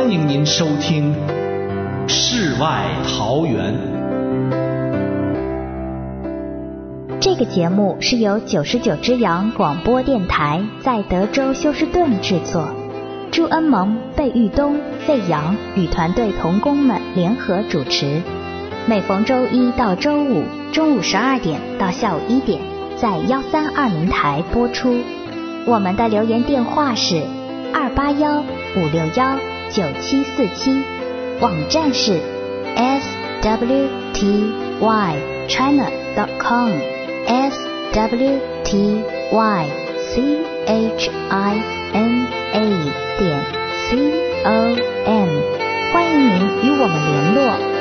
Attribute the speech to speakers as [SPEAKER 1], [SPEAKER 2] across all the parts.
[SPEAKER 1] 欢迎您收听《世外桃源》。
[SPEAKER 2] 这个节目是由99只羊广播电台在德州休斯顿制作，朱恩蒙、贝玉东、费扬与团队同工们联合主持，每逢周一到周五中午12点到下午1点在1320台播出。我们的留言电话是281-561-9747，网站是 swtychina.com swtychina.com， 欢迎您与我们联络。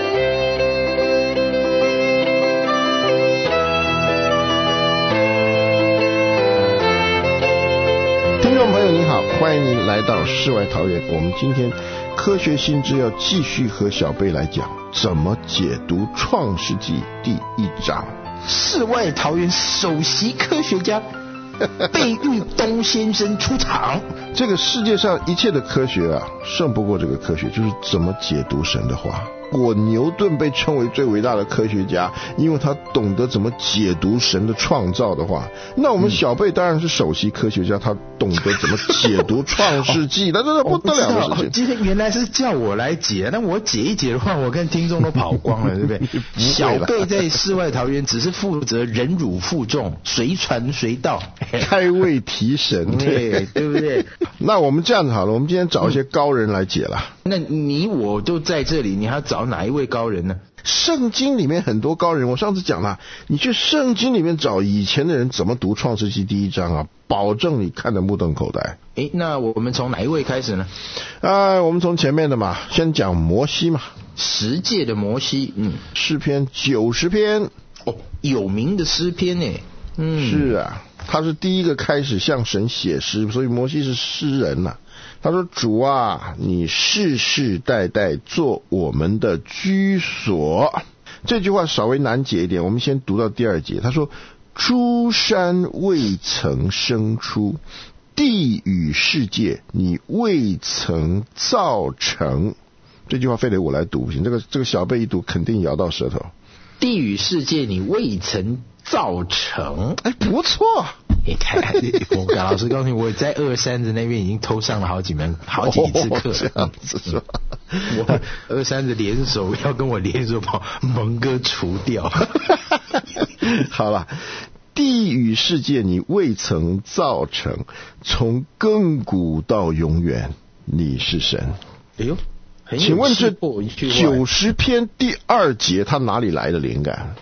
[SPEAKER 3] 听众朋友您好，欢迎您来到世外桃源。我们今天科学新知要继续和小贝来讲怎么解读创世纪第1章。
[SPEAKER 4] 世外桃源首席科学家贝玉东先生出场。
[SPEAKER 3] 这个世界上一切的科学啊，胜不过这个科学，就是怎么解读神的话。牛顿被称为最伟大的科学家，因为他懂得怎么解读神的创造的话。那我们小贝当然是首席科学家，他懂得怎么解读创世纪，那这不得了的事情。
[SPEAKER 4] 今天原来是叫我来解，那我解一解的话，我跟听众都跑光了，对不对？小贝在世外桃源只是负责忍辱负重，随传随到，
[SPEAKER 3] 开胃提神，
[SPEAKER 4] 对不对？
[SPEAKER 3] 那我们这样子好了，我们今天找一些高人来解了。
[SPEAKER 4] 那你我都在这里，你还要找哪一位高人呢？
[SPEAKER 3] 圣经里面很多高人，我上次讲了，你去圣经里面找以前的人怎么读创世纪第1章啊，保证你看得目瞪口呆。
[SPEAKER 4] 那我们从哪一位开始呢？
[SPEAKER 3] 我们从前面的嘛，先讲摩西嘛，
[SPEAKER 4] 十诫的摩西，
[SPEAKER 3] 诗篇90篇，
[SPEAKER 4] 有名的诗篇呢。
[SPEAKER 3] 是啊，他是第一个开始向神写诗，所以摩西是诗人啊。他说，主啊，你世世代代做我们的居所。这句话稍微难解一点，我们先读到第2节。他说，诸山未曾生出，地与世界你未曾造成。这句话非得我来读不行，这个小贝一读肯定咬到舌头。
[SPEAKER 4] 地与世界你未曾造成，
[SPEAKER 3] 不错。
[SPEAKER 4] 我老师告诉你，我在23子那边已经偷上了好几次课。
[SPEAKER 3] 这样子是吧？
[SPEAKER 4] 我23子联手要跟我联手把蒙哥除掉。
[SPEAKER 3] 好了，地与世界你未曾造成，从亘古到永远你是神。请问这90篇第2节他哪里来的灵感？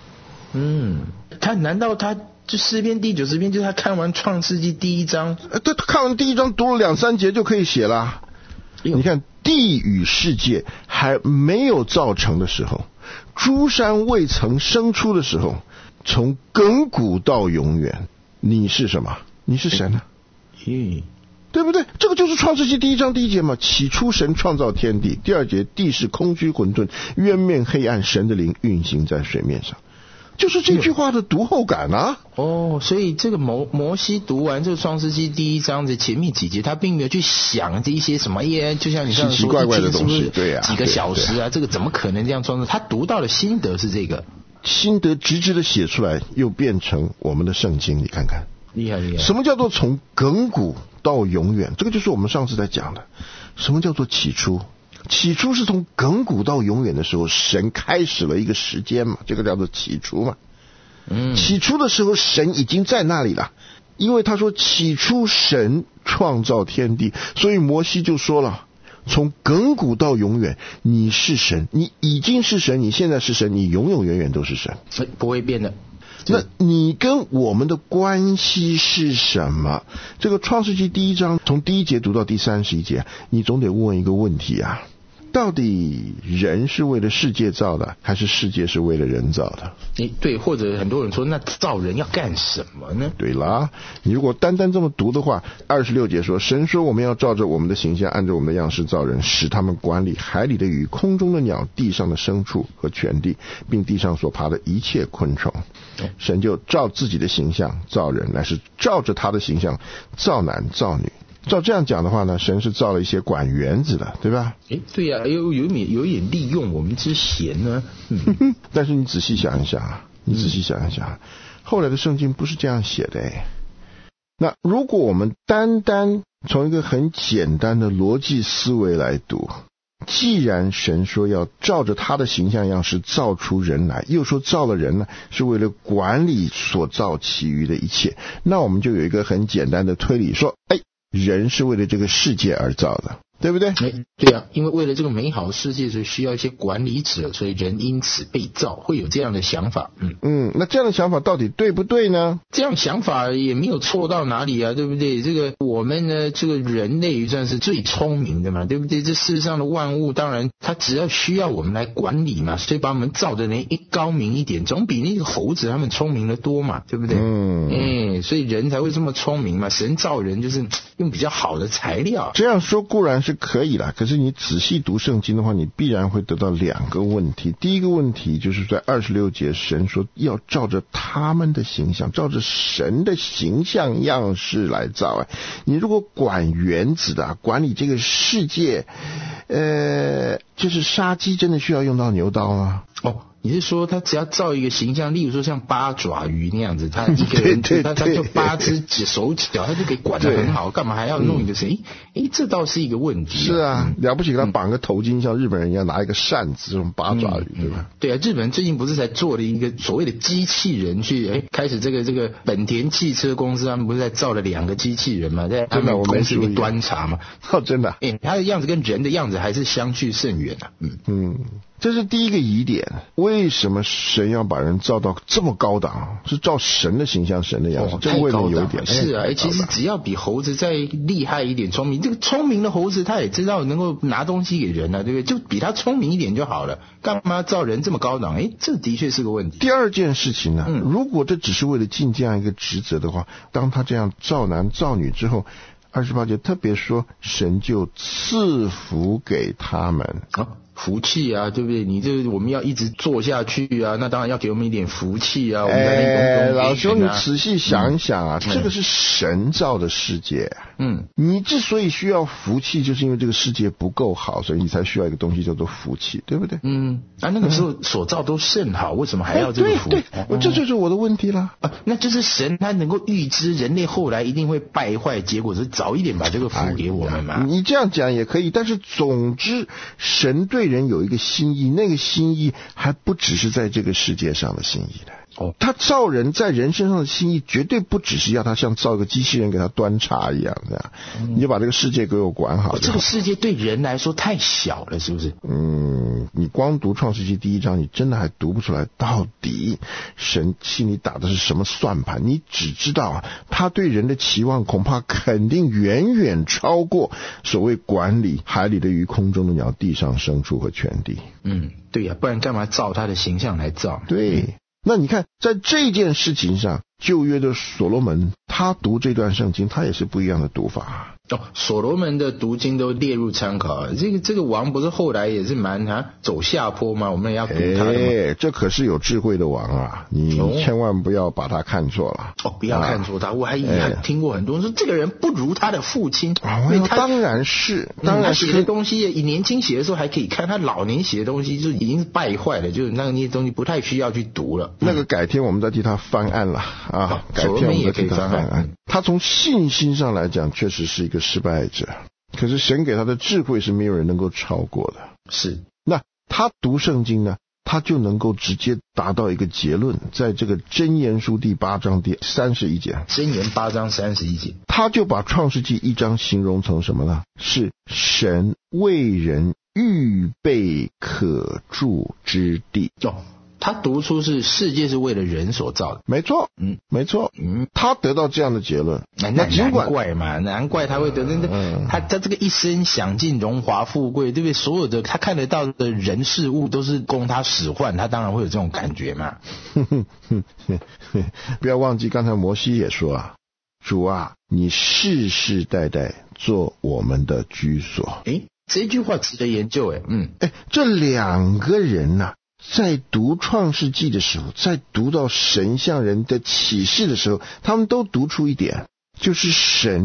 [SPEAKER 4] 难道他就诗篇第90篇就是他看完创世纪第1章？
[SPEAKER 3] 对，他看完第1章读了2-3节就可以写了。你看，地与世界还没有造成的时候，诸山未曾生出的时候，从亘古到永远，你是什么？你是神啊。对不对？这个就是创世纪第1章第1节嘛。起初神创造天地，第2节地是空虚混沌，渊面黑暗，神的灵运行在水面上。就是这句话的读后感啊。
[SPEAKER 4] 所以这个摩西读完这个创世纪第1章的前面几节，他并没有去想这一些什么就像你刚才说
[SPEAKER 3] 奇奇怪怪的东西，对啊，
[SPEAKER 4] 几个小时啊，这个怎么可能这样创作？他读到的心得是这个，
[SPEAKER 3] 心得直直的写出来，又变成我们的圣经，你看看，
[SPEAKER 4] 厉害。
[SPEAKER 3] 什么叫做从亘古到永远？这个就是我们上次在讲的。什么叫做起初？起初是从亘古到永远的时候，神开始了一个时间嘛，这个叫做起初嘛。起初的时候神已经在那里了，因为他说起初神创造天地，所以摩西就说了，从亘古到永远你是神，你已经是神，你现在是神，你永永远远都是神，
[SPEAKER 4] 不会变的。
[SPEAKER 3] 那你跟我们的关系是什么？这个创世纪第1章从第1节读到第31节，你总得问一个问题啊，到底人是为了世界造的，还是世界是为了人造的？
[SPEAKER 4] 对，或者很多人说，那造人要干什么呢？
[SPEAKER 3] 对啦，你如果单单这么读的话，26节说，神说我们要照着我们的形象，按照我们的样式造人，使他们管理海里的鱼、空中的鸟、地上的牲畜和全地，并地上所爬的一切昆虫。神就照自己的形象造人，乃是照着他的形象造男造女。 照这样讲的话呢，神是造了一些管园子的，对吧？
[SPEAKER 4] 对呀，有一点利用我们之嫌呢。
[SPEAKER 3] 但是你仔细想一想，后来的圣经不是这样写的那如果我们单单从一个很简单的逻辑思维来读，既然神说要照着他的形象样式造出人来，又说造了人呢是为了管理所造其余的一切，那我们就有一个很简单的推理说，人是为了这个世界而造的，对不对？
[SPEAKER 4] 对啊，因为为了这个美好世界，所以需要一些管理者，所以人因此被造，会有这样的想法。
[SPEAKER 3] 那这样的想法到底对不对呢？
[SPEAKER 4] 这样想法也没有错到哪里啊，对不对？这个我们呢，这个人类算是最聪明的嘛，对不对？这世上的万物，当然它只要需要我们来管理嘛，所以把我们造的人高明一点，总比那个猴子他们聪明的多嘛，对不对？所以人才会这么聪明嘛。神造人就是用比较好的材料。
[SPEAKER 3] 这样说固然是可以啦，可是你仔细读圣经的话，你必然会得到两个问题。第一个问题就是在26节，神说要照着他们的形象，照着神的形象样式来造。你如果管园子的，管理这个世界，就是杀鸡真的需要用到牛刀吗？
[SPEAKER 4] 你是说他只要造一个形象，例如说像八爪鱼那样子，他一个人他就8只手脚，他就可以管得很好，干嘛还要弄一个谁？这倒是一个问题。
[SPEAKER 3] 是啊，了不起给他绑个头巾，像日本人一样拿一个扇子，这种八爪鱼，对吧？
[SPEAKER 4] 对啊，日本人最近不是才做了一个所谓的机器人去开始这个本田汽车公司他们不是在造了2个机器人嘛，在他们公司里面端茶嘛。
[SPEAKER 3] 真的。
[SPEAKER 4] 他的样子跟人的样子还是相去甚远啊。
[SPEAKER 3] 这是第一个疑点，为什么神要把人造到这么高档？是照神的形象，神的样子，这未免有一点。
[SPEAKER 4] 是啊，其实只要比猴子再厉害一点，聪明，这个聪明的猴子他也知道能够拿东西给人啊，对不对？就比他聪明一点就好了，干嘛造人这么高档？这的确是个问题。
[SPEAKER 3] 第二件事情呢，如果这只是为了尽这样一个职责的话，当他这样造男造女之后，28节特别说，神就赐福给他们。
[SPEAKER 4] 福气啊，对不对？你这我们要一直做下去啊，那当然要给我们一点福气啊。我们
[SPEAKER 3] 老兄，你仔细想一想啊，这个是神造的世界。你之所以需要福气，就是因为这个世界不够好，所以你才需要一个东西叫做福气，对不对？
[SPEAKER 4] 那个时候所造都甚好，为什么还要这个福？
[SPEAKER 3] 对，这就是我的问题了。
[SPEAKER 4] 那就是神他能够预知人类后来一定会败坏，结果是早一点把这个福给我们嘛。
[SPEAKER 3] 你这样讲也可以，但是总之神对人有一个心意，那个心意还不只是在这个世界上的心意的。他造人在人身上的心意绝对不只是要他像造一个机器人给他端茶一样的，你就把这个世界给我管好。
[SPEAKER 4] 这个世界对人来说太小了，是不是？
[SPEAKER 3] 你光读创世纪第1章，你真的还读不出来到底神心里打的是什么算盘。你只知道他对人的期望恐怕肯定远远超过所谓管理海里的鱼、空中的鸟、地上牲畜和全地。
[SPEAKER 4] 对呀，不然干嘛照他的形象来造？
[SPEAKER 3] 对。那你看在这件事情上，旧约的所罗门他读这段圣经，他也是不一样的读法。
[SPEAKER 4] 所罗门的读经都列入参考。这个王不是后来也是蛮走下坡吗？我们也要读他的吗？
[SPEAKER 3] 这可是有智慧的王啊，你千万不要把他看错了。
[SPEAKER 4] 不要看错他。我还听过很多人说这个人不如他的父亲。
[SPEAKER 3] 当然是，
[SPEAKER 4] 他写的东西以年轻写的时候还可以看，他老年写的东西就已经是败坏了，就是那些东西不太需要去读了。
[SPEAKER 3] 那个改天我们再替他翻案了改天我们再替他翻案。他从信心上来讲确实是一个失败者，可是神给他的智慧是没有人能够超过的。
[SPEAKER 4] 是，
[SPEAKER 3] 那他读圣经呢，他就能够直接达到一个结论，在这个箴言书第8章第31节。
[SPEAKER 4] 箴言8章31节，
[SPEAKER 3] 他就把创世纪1章形容成什么呢？是神为人预备可住之地。
[SPEAKER 4] 他读出是世界是为了人所造的。
[SPEAKER 3] 没错，没错，他得到这样的结论。
[SPEAKER 4] 那难怪他会得他这个一生享尽荣华富贵，对不对？所有的他看得到的人事物都是供他使唤，他当然会有这种感觉嘛。
[SPEAKER 3] 不要忘记刚才摩西也说主啊，你世世代代做我们的居所。
[SPEAKER 4] 这句话值得研究。
[SPEAKER 3] 这2个人在读创世纪的时候，在读到神向人的启示的时候，他们都读出一点，就是神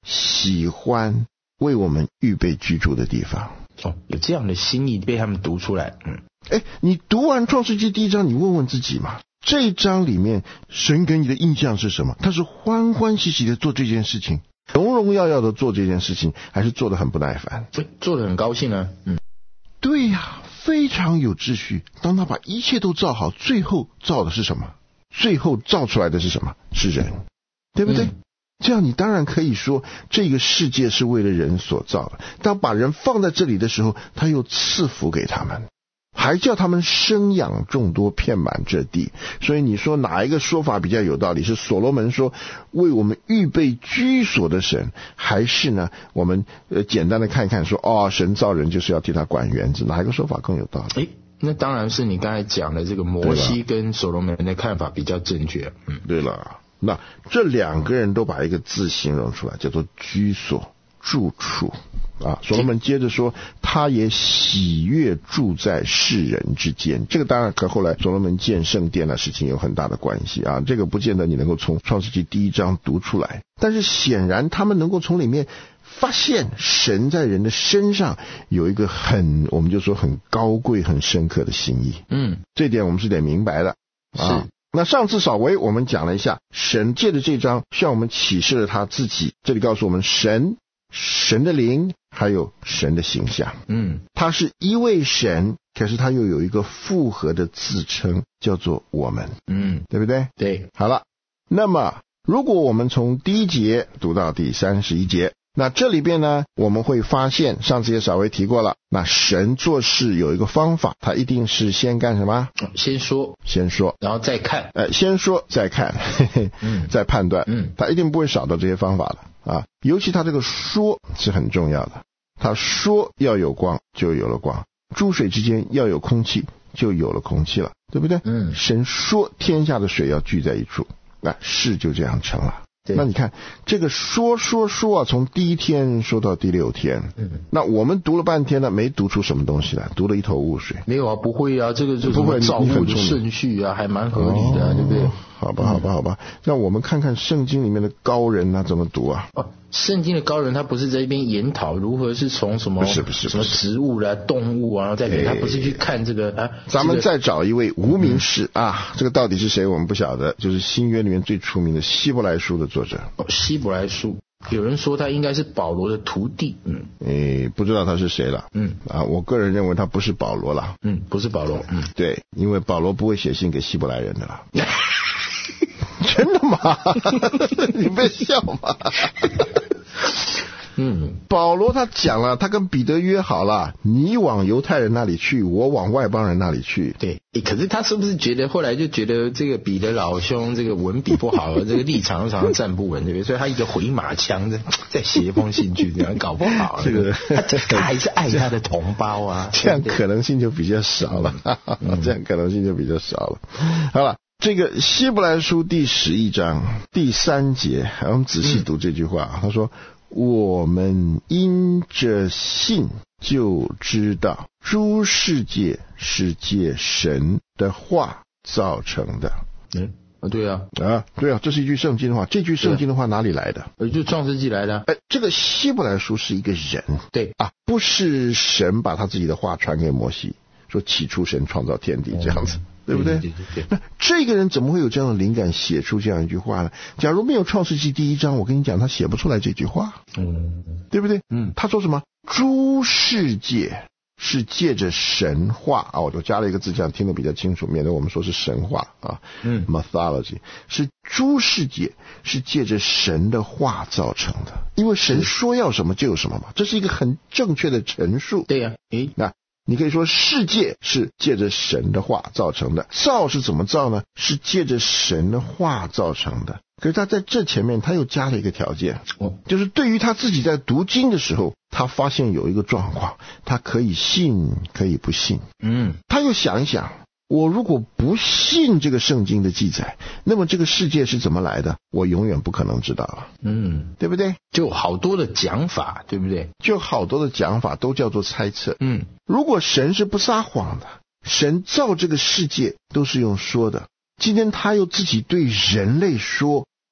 [SPEAKER 3] 喜欢为我们预备居住的地方。
[SPEAKER 4] 有这样的心意被他们读出来。
[SPEAKER 3] 你读完创世纪第1章，你问问自己嘛，这一章里面神给你的印象是什么？他是欢欢喜喜的做这件事情，荣荣耀耀的做这件事情，还是做得很不耐烦？
[SPEAKER 4] 做得很高兴啊。
[SPEAKER 3] 对呀，非常有秩序。当他把一切都造好，最后造的是什么？最后造出来的是什么？是人，对不对？这样你当然可以说这个世界是为了人所造的。当把人放在这里的时候，他又赐福给他们，还叫他们生养众多，遍满这地。所以你说哪一个说法比较有道理？是所罗门说为我们预备居所的神，还是呢我们简单的看一看说神造人就是要替他管园子？哪一个说法更有道理？
[SPEAKER 4] 那当然是你刚才讲的这个摩西跟所罗门的看法比较正确。
[SPEAKER 3] 对了，那这2个人都把一个字形容出来，叫做居所，住处所罗门接着说他也喜悦住在世人之间。这个当然和后来所罗门建圣殿的事情有很大的关系这个不见得你能够从创世纪第1章读出来，但是显然他们能够从里面发现神在人的身上有一个我们就说很高贵很深刻的心意。这点我们是得明白的。
[SPEAKER 4] 是。
[SPEAKER 3] 那上次稍微我们讲了一下，神借着这章向我们启示了他自己，这里告诉我们神的灵还有神的形象。他是一位神，可是他又有一个复合的自称，叫做我们。对不对？
[SPEAKER 4] 对。
[SPEAKER 3] 好了，那么如果我们从第1节读到第31节，那这里边呢我们会发现，上次也稍微提过了，那神做事有一个方法，他一定是先干什么？
[SPEAKER 4] 先说然后再看。
[SPEAKER 3] 先说再看再判断。他一定不会少到这些方法的尤其他这个说是很重要的。他说要有光就有了光，诸水之间要有空气就有了空气了，对不对？神说天下的水要聚在一处，那事就这样成了。那你看这个说从第1天说到第6天。那我们读了半天了，没读出什么东西来，读了一头雾水。
[SPEAKER 4] 没有不会这个就是什么造物的顺序还蛮合理的对不对？
[SPEAKER 3] 好吧，那我们看看圣经里面的高人怎么读
[SPEAKER 4] 圣经的高人他不是在一边研讨如何是从什么
[SPEAKER 3] 不是
[SPEAKER 4] 什么植物动物然后再他不是去看这个
[SPEAKER 3] 咱们再找一位无名氏这个到底是谁我们不晓得，就是新约里面最出名的希伯来书的作者。
[SPEAKER 4] 希伯来书有人说他应该是保罗的徒弟。
[SPEAKER 3] 不知道他是谁了。我个人认为他不是保罗了。
[SPEAKER 4] 不是保罗。
[SPEAKER 3] 对，因为保罗不会写信给希伯来人的了。真的吗？你别笑嘛。保罗他讲了，他跟彼得约好了，你往犹太人那里去，我往外邦人那里去。
[SPEAKER 4] 对，可是他是不是后来就觉得这个彼得老兄这个文笔不好，这个立场常常站不稳，对不对？所以他一个回马枪再写一封信去，这样搞不好这个他还是爱他的同胞
[SPEAKER 3] 这样可能性就比较少了。好了，这个希伯来书第11章第3节，我们仔细读这句话。他说我们因着信就知道诸世界是借神的话造成的。
[SPEAKER 4] 对啊，
[SPEAKER 3] 这是一句圣经的话。这句圣经的话哪里来的？
[SPEAKER 4] 就创世纪来的。
[SPEAKER 3] 这个希伯来书是一个人。
[SPEAKER 4] 对
[SPEAKER 3] 不是神把他自己的话传给摩西，说起初神创造天地这样子。对不对？那这个人怎么会有这样的灵感写出这样一句话呢？假如没有创世纪第1章，我跟你讲他写不出来这句话。对不对？他说什么？诸世界是借着神话我就加了一个字，这样听得比较清楚，免得我们说是神话mythology 是诸世界是借着神的话造成的，因为神说要什么就有什么嘛，这是一个很正确的陈述。
[SPEAKER 4] 对呀。
[SPEAKER 3] 那你可以说世界是借着神的话造成的，造是怎么造呢？是借着神的话造成的。可是他在这前面他又加了一个条件，就是对于他自己在读经的时候，他发现有一个状况，他可以信可以不信。他又想一想，我如果不信这个圣经的记载，那么这个世界是怎么来的？我永远不可能知道了。对不对？
[SPEAKER 4] 就好多的讲法，对不对？
[SPEAKER 3] 就好多的讲法都叫做猜测。如果神是不撒谎的，神造这个世界都是用说的，今天他又自己对人类说，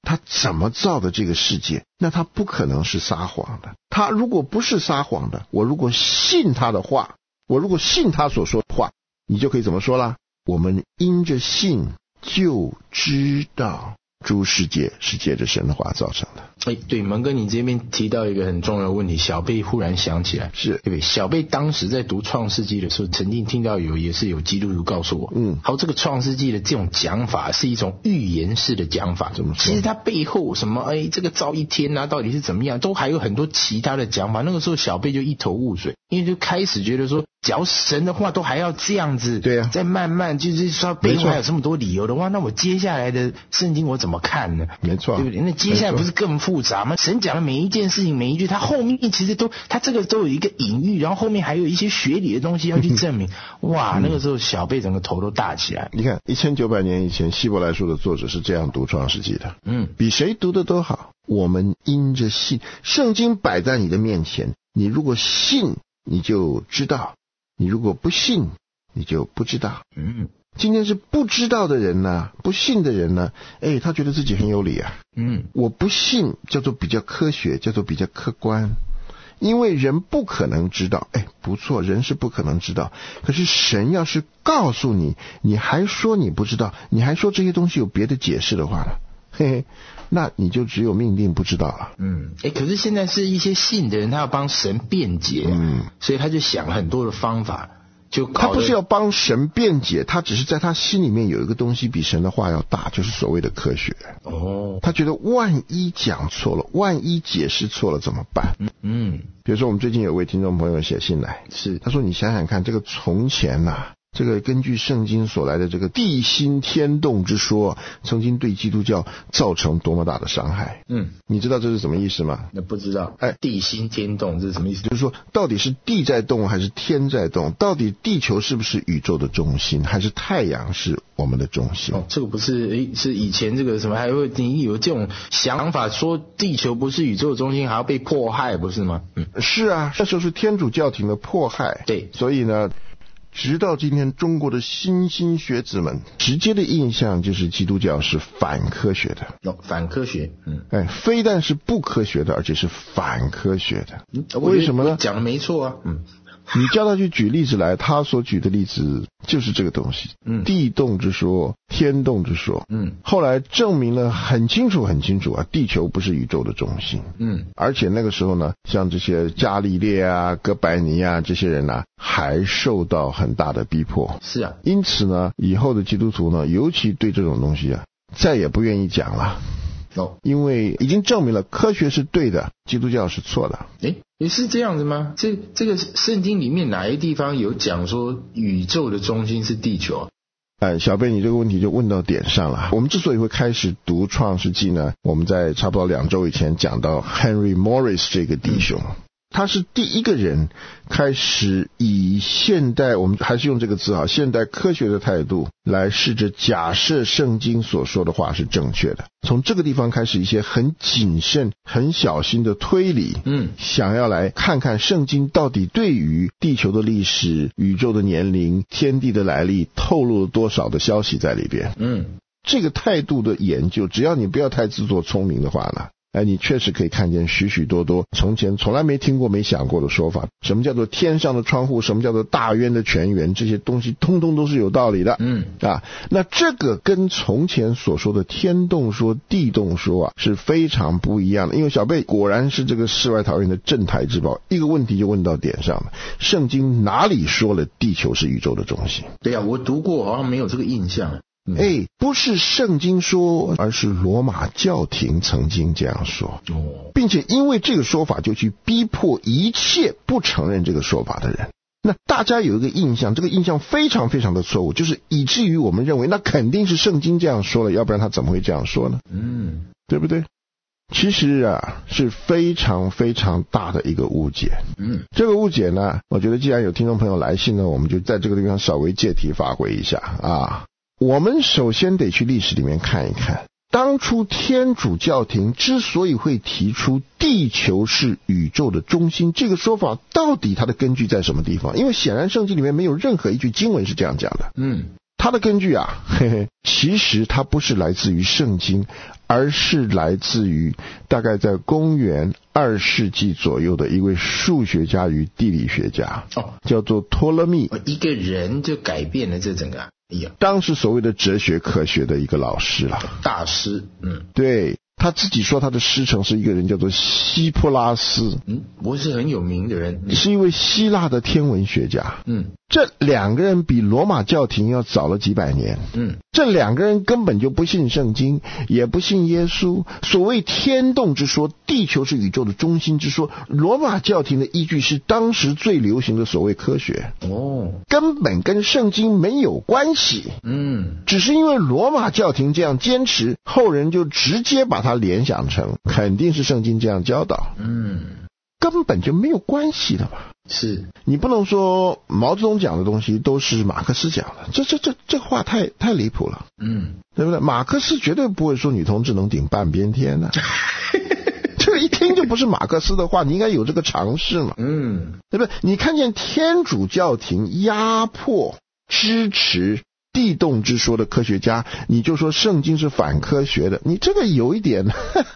[SPEAKER 3] 他怎么造的这个世界，那他不可能是撒谎的。他如果不是撒谎的，我如果信他的话，我如果信他所说的话，你就可以怎么说啦？我们因着信就知道诸世界是借着神的话造成的。
[SPEAKER 4] 对，蒙哥，你这边提到一个很重要的问题，小贝忽然想起来，
[SPEAKER 3] 是
[SPEAKER 4] 对不对？小贝当时在读创世纪的时候，曾经听到也是有基督徒告诉我，好，这个创世纪的这种讲法是一种预言式的讲法。
[SPEAKER 3] 怎么说？
[SPEAKER 4] 其实它背后什么，这个造一天啊，到底是怎么样，都还有很多其他的讲法。那个时候小贝就一头雾水，因为就开始觉得说，假如神的话都还要这样子，
[SPEAKER 3] 对啊，
[SPEAKER 4] 再慢慢就是说背后还有这么多理由的话，那我接下来的圣经我怎么看呢？
[SPEAKER 3] 没错，
[SPEAKER 4] 对不对？那接下来不是更复杂吗？神讲的每一件事情每一句，他后面其实他这个都有一个隐喻，然后后面还有一些学理的东西要去证明。哇，那个时候小贝整个头都大起来。
[SPEAKER 3] 你看1900年以前，希伯来书的作者是这样读创世纪的，比谁读的都好。我们因着信，圣经摆在你的面前，你如果信，你就知道；你如果不信，你就不知道。今天是不知道的人呢，不信的人呢，他觉得自己很有理啊。我不信叫做比较科学，叫做比较客观，因为人不可能知道。不错，人是不可能知道。可是神要是告诉你，你还说你不知道，你还说这些东西有别的解释的话呢，嘿嘿，那你就只有命定不知道了。
[SPEAKER 4] 可是现在是一些信的人，他要帮神辩解，所以他就想很多的方法。
[SPEAKER 3] 他不是要帮神辩解，他只是在他心里面有一个东西比神的话要大，就是所谓的科学。他觉得万一讲错了，万一解释错了怎么办？比如说我们最近有位听众朋友写信来，他说你想想看，这个从前这个根据圣经所来的这个地心天动之说，曾经对基督教造成多么大的伤害。你知道这是什么意思吗？
[SPEAKER 4] 那不知道。地心天动这是什么意思？
[SPEAKER 3] 就是说到底是地在动还是天在动，到底地球是不是宇宙的中心，还是太阳是我们的中心？
[SPEAKER 4] 这个不是是以前这个什么还会你有这种想法说地球不是宇宙的中心还要被迫害，不是吗？
[SPEAKER 3] 是啊，那时候是天主教廷的迫害。
[SPEAKER 4] 对，
[SPEAKER 3] 所以呢直到今天，中国的新兴学子们直接的印象就是基督教是反科学的。
[SPEAKER 4] 反科学。
[SPEAKER 3] 非但是不科学的，而且是反科学的。为什么呢？
[SPEAKER 4] 讲的没错啊。
[SPEAKER 3] 你叫他去举例子来，他所举的例子就是这个东西。地动之说，天动之说。后来证明了很清楚啊，地球不是宇宙的中心。而且那个时候呢，像这些伽利略啊、哥白尼啊这些人还受到很大的逼迫。
[SPEAKER 4] 是啊。
[SPEAKER 3] 因此呢，以后的基督徒呢，尤其对这种东西再也不愿意讲了。因为已经证明了科学是对的，基督教是错的。
[SPEAKER 4] 也是这样子吗？这个圣经里面哪一地方有讲说宇宙的中心是地球？
[SPEAKER 3] 小贝，你这个问题就问到点上了。我们之所以会开始读创世纪呢，我们在差不多2周以前讲到 Henry Morris 这个弟兄，他是第一个人开始以现代，我们还是用这个字现代科学的态度来试着假设圣经所说的话是正确的。从这个地方开始，一些很谨慎很小心的推理，想要来看看圣经到底对于地球的历史、宇宙的年龄、天地的来历透露了多少的消息在里边。这个态度的研究，只要你不要太自作聪明的话呢，你确实可以看见许许多多从前从来没听过没想过的说法。什么叫做天上的窗户，什么叫做大渊的泉源，这些东西通通都是有道理的。那这个跟从前所说的天动说地动说是非常不一样的。因为小贝果然是这个世外桃源的镇台之宝，一个问题就问到点上了。圣经哪里说了地球是宇宙的中心？
[SPEAKER 4] 对啊，我读过，好像没有这个印象。
[SPEAKER 3] 不是圣经说，而是罗马教廷曾经这样说，并且因为这个说法就去逼迫一切不承认这个说法的人。那大家有一个印象，这个印象非常非常的错误，就是以至于我们认为那肯定是圣经这样说了，要不然他怎么会这样说呢？对不对？其实是非常非常大的一个误解。这个误解呢，我觉得既然有听众朋友来信呢，我们就在这个地方稍微借题发挥一下我们首先得去历史里面看一看，当初天主教廷之所以会提出地球是宇宙的中心这个说法，到底它的根据在什么地方？因为显然圣经里面没有任何一句经文是这样讲的。 它的根据啊，其实它不是来自于圣经，而是来自于大概在公元2世纪左右的一位数学家与地理学家，叫做托勒密。
[SPEAKER 4] 一个人就改变了这整个
[SPEAKER 3] 当时所谓的哲学科学的一个老师啦，
[SPEAKER 4] 大师。
[SPEAKER 3] 对，他自己说他的师承是一个人叫做希波拉斯，
[SPEAKER 4] 不是很有名的人，
[SPEAKER 3] 是一位希腊的天文学家。这两个人比罗马教廷要早了几百年。这两个人根本就不信圣经，也不信耶稣。所谓天动之说，地球是宇宙的中心之说，罗马教廷的依据是当时最流行的所谓科学。根本跟圣经没有关系。只是因为罗马教廷这样坚持，后人就直接把它联想成肯定是圣经这样教导。根本就没有关系的嘛。
[SPEAKER 4] 是
[SPEAKER 3] 你不能说毛泽东讲的东西都是马克思讲的，这话太离谱了。对不对？马克思绝对不会说女同志能顶半边天的。这个一听就不是马克思的话，你应该有这个常识嘛。对不对？你看见天主教廷压迫支持地动之说的科学家，你就说圣经是反科学的，你这个有一点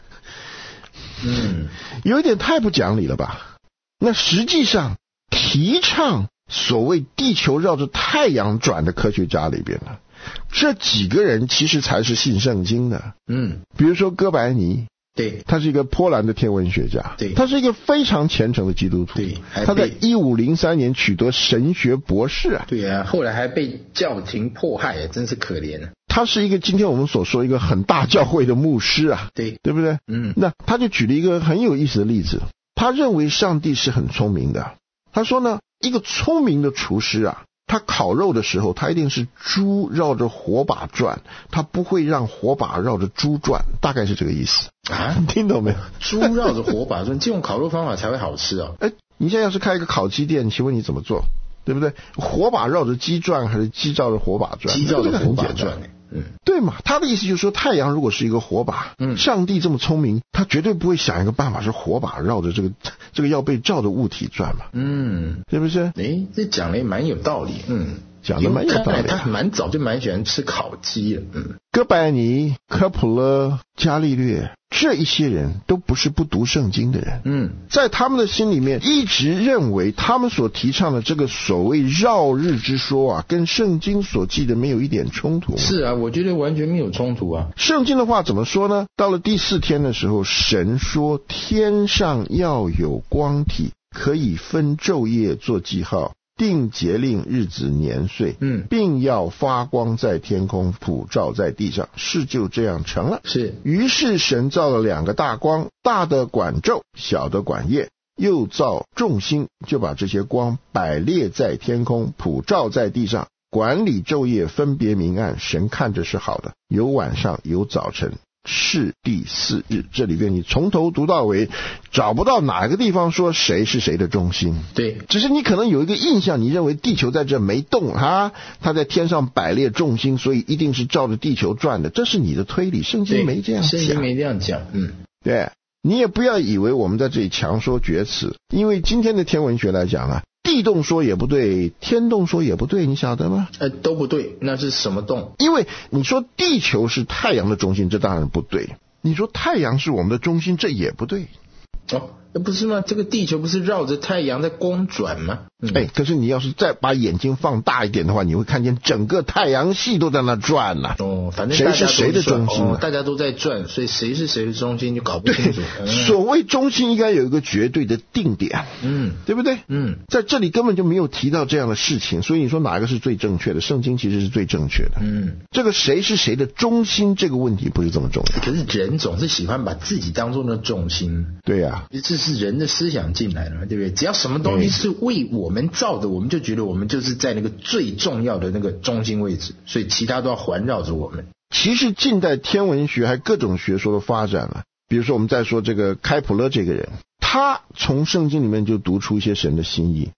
[SPEAKER 3] 有一点太不讲理了吧。那实际上提倡所谓地球绕着太阳转的科学家里边呢，这几个人其实才是信圣经的。比如说哥白尼，
[SPEAKER 4] 对，
[SPEAKER 3] 他是一个波兰的天文学家，
[SPEAKER 4] 对，
[SPEAKER 3] 他是一个非常虔诚的基督徒，
[SPEAKER 4] 对，
[SPEAKER 3] 他在1503年取得神学博士啊，
[SPEAKER 4] 对啊，后来还被教廷迫害，真是可怜啊。
[SPEAKER 3] 他是一个今天我们所说一个很大教会的牧师啊，
[SPEAKER 4] 对
[SPEAKER 3] 不对？那他就举了一个很有意思的例子，他认为上帝是很聪明的。他说呢，一个聪明的厨师啊，他烤肉的时候，他一定是猪绕着火把转，他不会让火把绕着猪转，大概是这个意思啊。听懂没有？
[SPEAKER 4] 猪绕着火把转，这种烤肉方法才会好吃哦。
[SPEAKER 3] 你现在要是开一个烤鸡店，请问你怎么做？对不对？火把绕着鸡转还是鸡绕着火把转？
[SPEAKER 4] 鸡绕着火把转。
[SPEAKER 3] 对嘛？他的意思就是说，太阳如果是一个火把，上帝这么聪明，他绝对不会想一个办法是火把绕着这个要被照的物体转嘛。是不是？
[SPEAKER 4] 这讲的也蛮有道理。
[SPEAKER 3] 讲的蛮有道理。
[SPEAKER 4] 他蛮早就蛮喜欢吃烤鸡了。
[SPEAKER 3] 哥白尼、科普勒、伽利略这一些人都不是不读圣经的人。在他们的心里面一直认为他们所提倡的这个所谓绕日之说啊，跟圣经所记的没有一点冲突。
[SPEAKER 4] 是啊，我觉得完全没有冲突啊。
[SPEAKER 3] 圣经的话怎么说呢？到了第4天的时候，神说天上要有光体，可以分昼夜做记号，定节令日子年岁，并要发光在天空，普照在地上，事就这样成了。
[SPEAKER 4] 是。于
[SPEAKER 3] 是神造了2个大光，大的管昼，小的管夜，又造众星，就把这些光摆列在天空，普照在地上，管理昼夜，分别明暗。神看着是好的，有晚上，有早晨，是第4日。这里边你从头读到尾，找不到哪个地方说谁是谁的中心。
[SPEAKER 4] 对，
[SPEAKER 3] 只是你可能有一个印象，你认为地球在这没动啊，它在天上摆列众星，所以一定是照着地球转的，这是你的推理。圣经没这样讲。
[SPEAKER 4] 圣经没这样讲。
[SPEAKER 3] 对，你也不要以为我们在这里强说厥词，因为今天的天文学来讲啊，地动说也不对，天动说也不对，你晓得吗？
[SPEAKER 4] 都不对。那是什么动？
[SPEAKER 3] 因为你说地球是太阳的中心，这当然不对。你说太阳是我们的中心，这也不对。
[SPEAKER 4] 不是吗？这个地球不是绕着太阳在公转吗？
[SPEAKER 3] 可是你要是再把眼睛放大一点的话，你会看见整个太阳系都在那转啊。
[SPEAKER 4] 反正
[SPEAKER 3] 谁是谁的中心
[SPEAKER 4] 大家都在转，所以谁是谁的中心就搞不清楚。
[SPEAKER 3] 所谓中心应该有一个绝对的定点，对不对？在这里根本就没有提到这样的事情，所以你说哪个是最正确的？圣经其实是最正确的。这个谁是谁的中心这个问题不是这么重要。
[SPEAKER 4] 可是人总是喜欢把自己当作那中心。
[SPEAKER 3] 对啊，
[SPEAKER 4] 这是人的思想进来了，对不对？只要什么东西是为我们造的，我们就觉得我们就是在那个最重要的那个中心位置，所以其他都要环绕着我们。
[SPEAKER 3] 其实近代天文学还各种学说的发展了，比如说我们再说这个开普勒这个人，他从圣经里面就读出一些神的心意，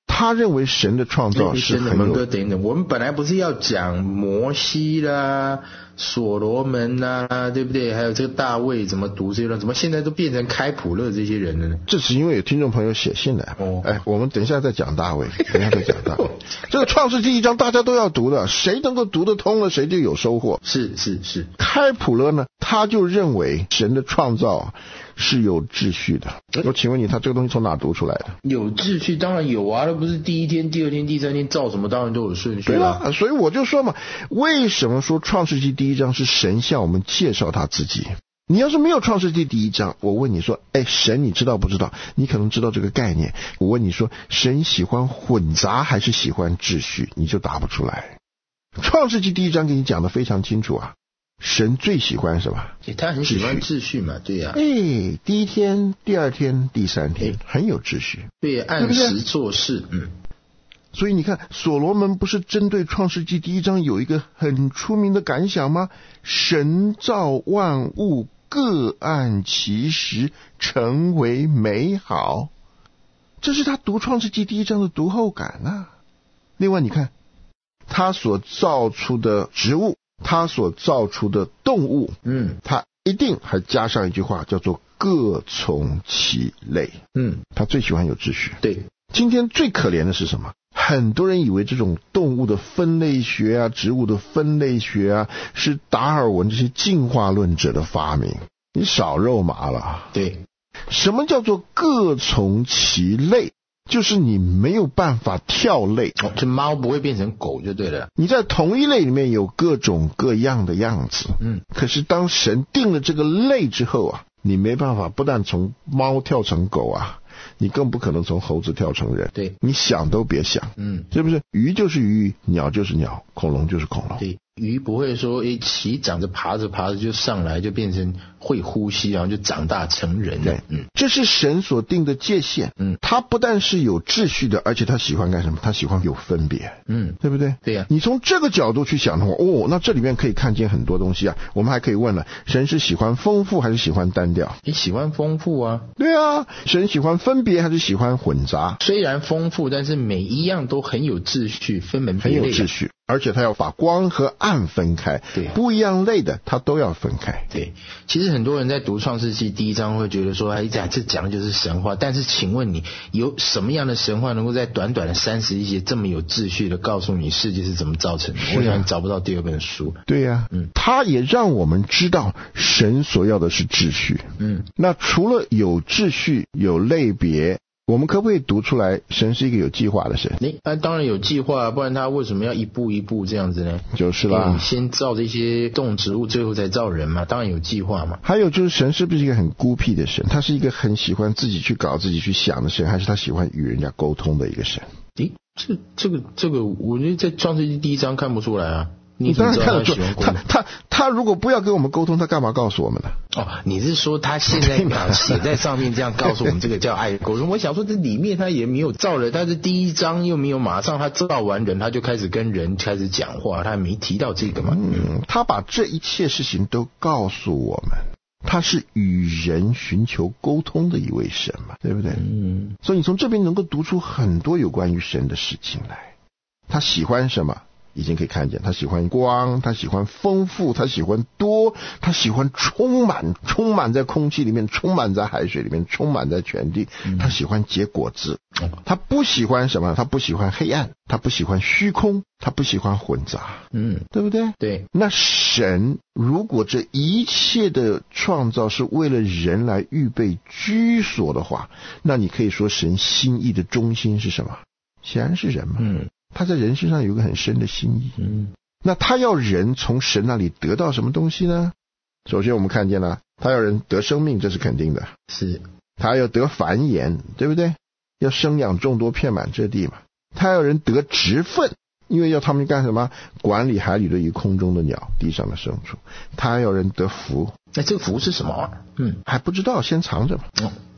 [SPEAKER 3] 他认为神的创造是很有。
[SPEAKER 4] 哥，等等，我们本来不是要讲摩西啦、所罗门啦，对不对？还有这个大卫怎么读这些人，怎么现在都变成开普勒这些人了呢？
[SPEAKER 3] 这是因为有听众朋友写信来。我们等一下再讲大卫，这个创世纪1章大家都要读的，谁能够读得通了，谁就有收获。
[SPEAKER 4] 是。
[SPEAKER 3] 开普勒呢，他就认为神的创造是有秩序的。我请问你，他这个东西从哪读出来的？
[SPEAKER 4] 有秩序当然有啊，那不是第一天、第二天、第三天造什么当然都有顺序。
[SPEAKER 3] 对啊，所以我就说嘛，为什么说创世纪1章是神向我们介绍他自己？你要是没有创世纪1章，我问你说，神你知道不知道？你可能知道这个概念。我问你说，神喜欢混杂还是喜欢秩序？你就答不出来。创世纪1章给你讲得非常清楚啊，神最喜欢什么？
[SPEAKER 4] 他很喜欢秩序嘛，对呀。
[SPEAKER 3] 第一天、第二天、第三天很有秩序，
[SPEAKER 4] 对，按时做事。
[SPEAKER 3] 所以你看，所罗门不是针对创世纪1章有一个很出名的感想吗？神造万物各按其时，成为美好。这是他读创世纪1章的读后感啊。另外你看，他所造出的植物，他所造出的动物，他一定还加上一句话，叫做各从其类。他最喜欢有秩序。
[SPEAKER 4] 对，
[SPEAKER 3] 今天最可怜的是什么？很多人以为这种动物的分类学啊，植物的分类学啊，是达尔文这些进化论者的发明。你少肉麻了。
[SPEAKER 4] 对，
[SPEAKER 3] 什么叫做各从其类？就是你没有办法跳类。
[SPEAKER 4] 这猫不会变成狗就对了。
[SPEAKER 3] 你在同一类里面有各种各样的样子。可是当神定了这个类之后啊，你没办法不但从猫跳成狗啊，你更不可能从猴子跳成人。
[SPEAKER 4] 对，
[SPEAKER 3] 你想都别想。是不是？鱼就是鱼，鸟就是鸟，恐龙就是恐龙。
[SPEAKER 4] 对，鱼不会说起长着爬着就上来就变成会呼吸，然后就长大成人。
[SPEAKER 3] 对，这是神所定的界限。他不但是有秩序的，而且他喜欢干什么？他喜欢有分别。对不对？
[SPEAKER 4] 对呀。
[SPEAKER 3] 你从这个角度去想的话，那这里面可以看见很多东西啊。我们还可以问了，神是喜欢丰富还是喜欢单调？
[SPEAKER 4] 你喜欢丰富啊。
[SPEAKER 3] 对啊，神喜欢分别还是喜欢混杂？
[SPEAKER 4] 虽然丰富，但是每一样都很有秩序，分门别类。
[SPEAKER 3] 很有秩序。而且他要把光和暗分开。
[SPEAKER 4] 对，
[SPEAKER 3] 不一样类的他都要分开。
[SPEAKER 4] 对，其实很多人在读创世纪1章会觉得说，这讲的就是神话。但是请问你，有什么样的神话能够在短短的31节这么有秩序的告诉你世界是怎么造成的？我想找不到第二本书。
[SPEAKER 3] 对呀。他也让我们知道神所要的是秩序。那除了有秩序有类别，我们可不可以读出来神是一个有计划的神？
[SPEAKER 4] 当然有计划，不然他为什么要一步一步这样子呢？
[SPEAKER 3] 就是啦，
[SPEAKER 4] 先造这些动植物，最后再造人嘛，当然有计划嘛。
[SPEAKER 3] 还有就是神是不是一个很孤僻的神？他是一个很喜欢自己去搞自己去想的神，还是他喜欢与人家沟通的一个神？
[SPEAKER 4] 这个我觉得在创世纪1章看不出来啊。
[SPEAKER 3] 你当然看得出，他如果不要跟我们沟通，他干嘛告诉我们呢？
[SPEAKER 4] 你是说他现在写在上面这样告诉我们，这个叫爱沟通？我想说这里面他也没有造人，但是第1章又没有马上他造完人，他就开始跟人开始讲话，他没提到这个嘛。
[SPEAKER 3] 他把这一切事情都告诉我们，他是与人寻求沟通的一位神嘛，对不对？所以你从这边能够读出很多有关于神的事情来。他喜欢什么？已经可以看见，他喜欢光，他喜欢丰富，他喜欢多，他喜欢充满在空气里面，充满在海水里面，充满在全地。他喜欢结果子。他不喜欢什么？他不喜欢黑暗，他不喜欢虚空，他不喜欢混杂。对不对？
[SPEAKER 4] 对。
[SPEAKER 3] 那神如果这一切的创造是为了人来预备居所的话，那你可以说神心意的中心是什么？显然是人嘛。他在人身上有一个很深的心意。那他要人从神那里得到什么东西呢？首先我们看见了，他要人得生命，这是肯定的。
[SPEAKER 4] 是。
[SPEAKER 3] 他要得繁衍，对不对？要生养众多，遍满这地嘛。他要人得职分，因为要他们干什么？管理海里的与空中的鸟，地上的牲畜。他要人得福。
[SPEAKER 4] 这个福是什么？
[SPEAKER 3] 还不知道，先藏着吧。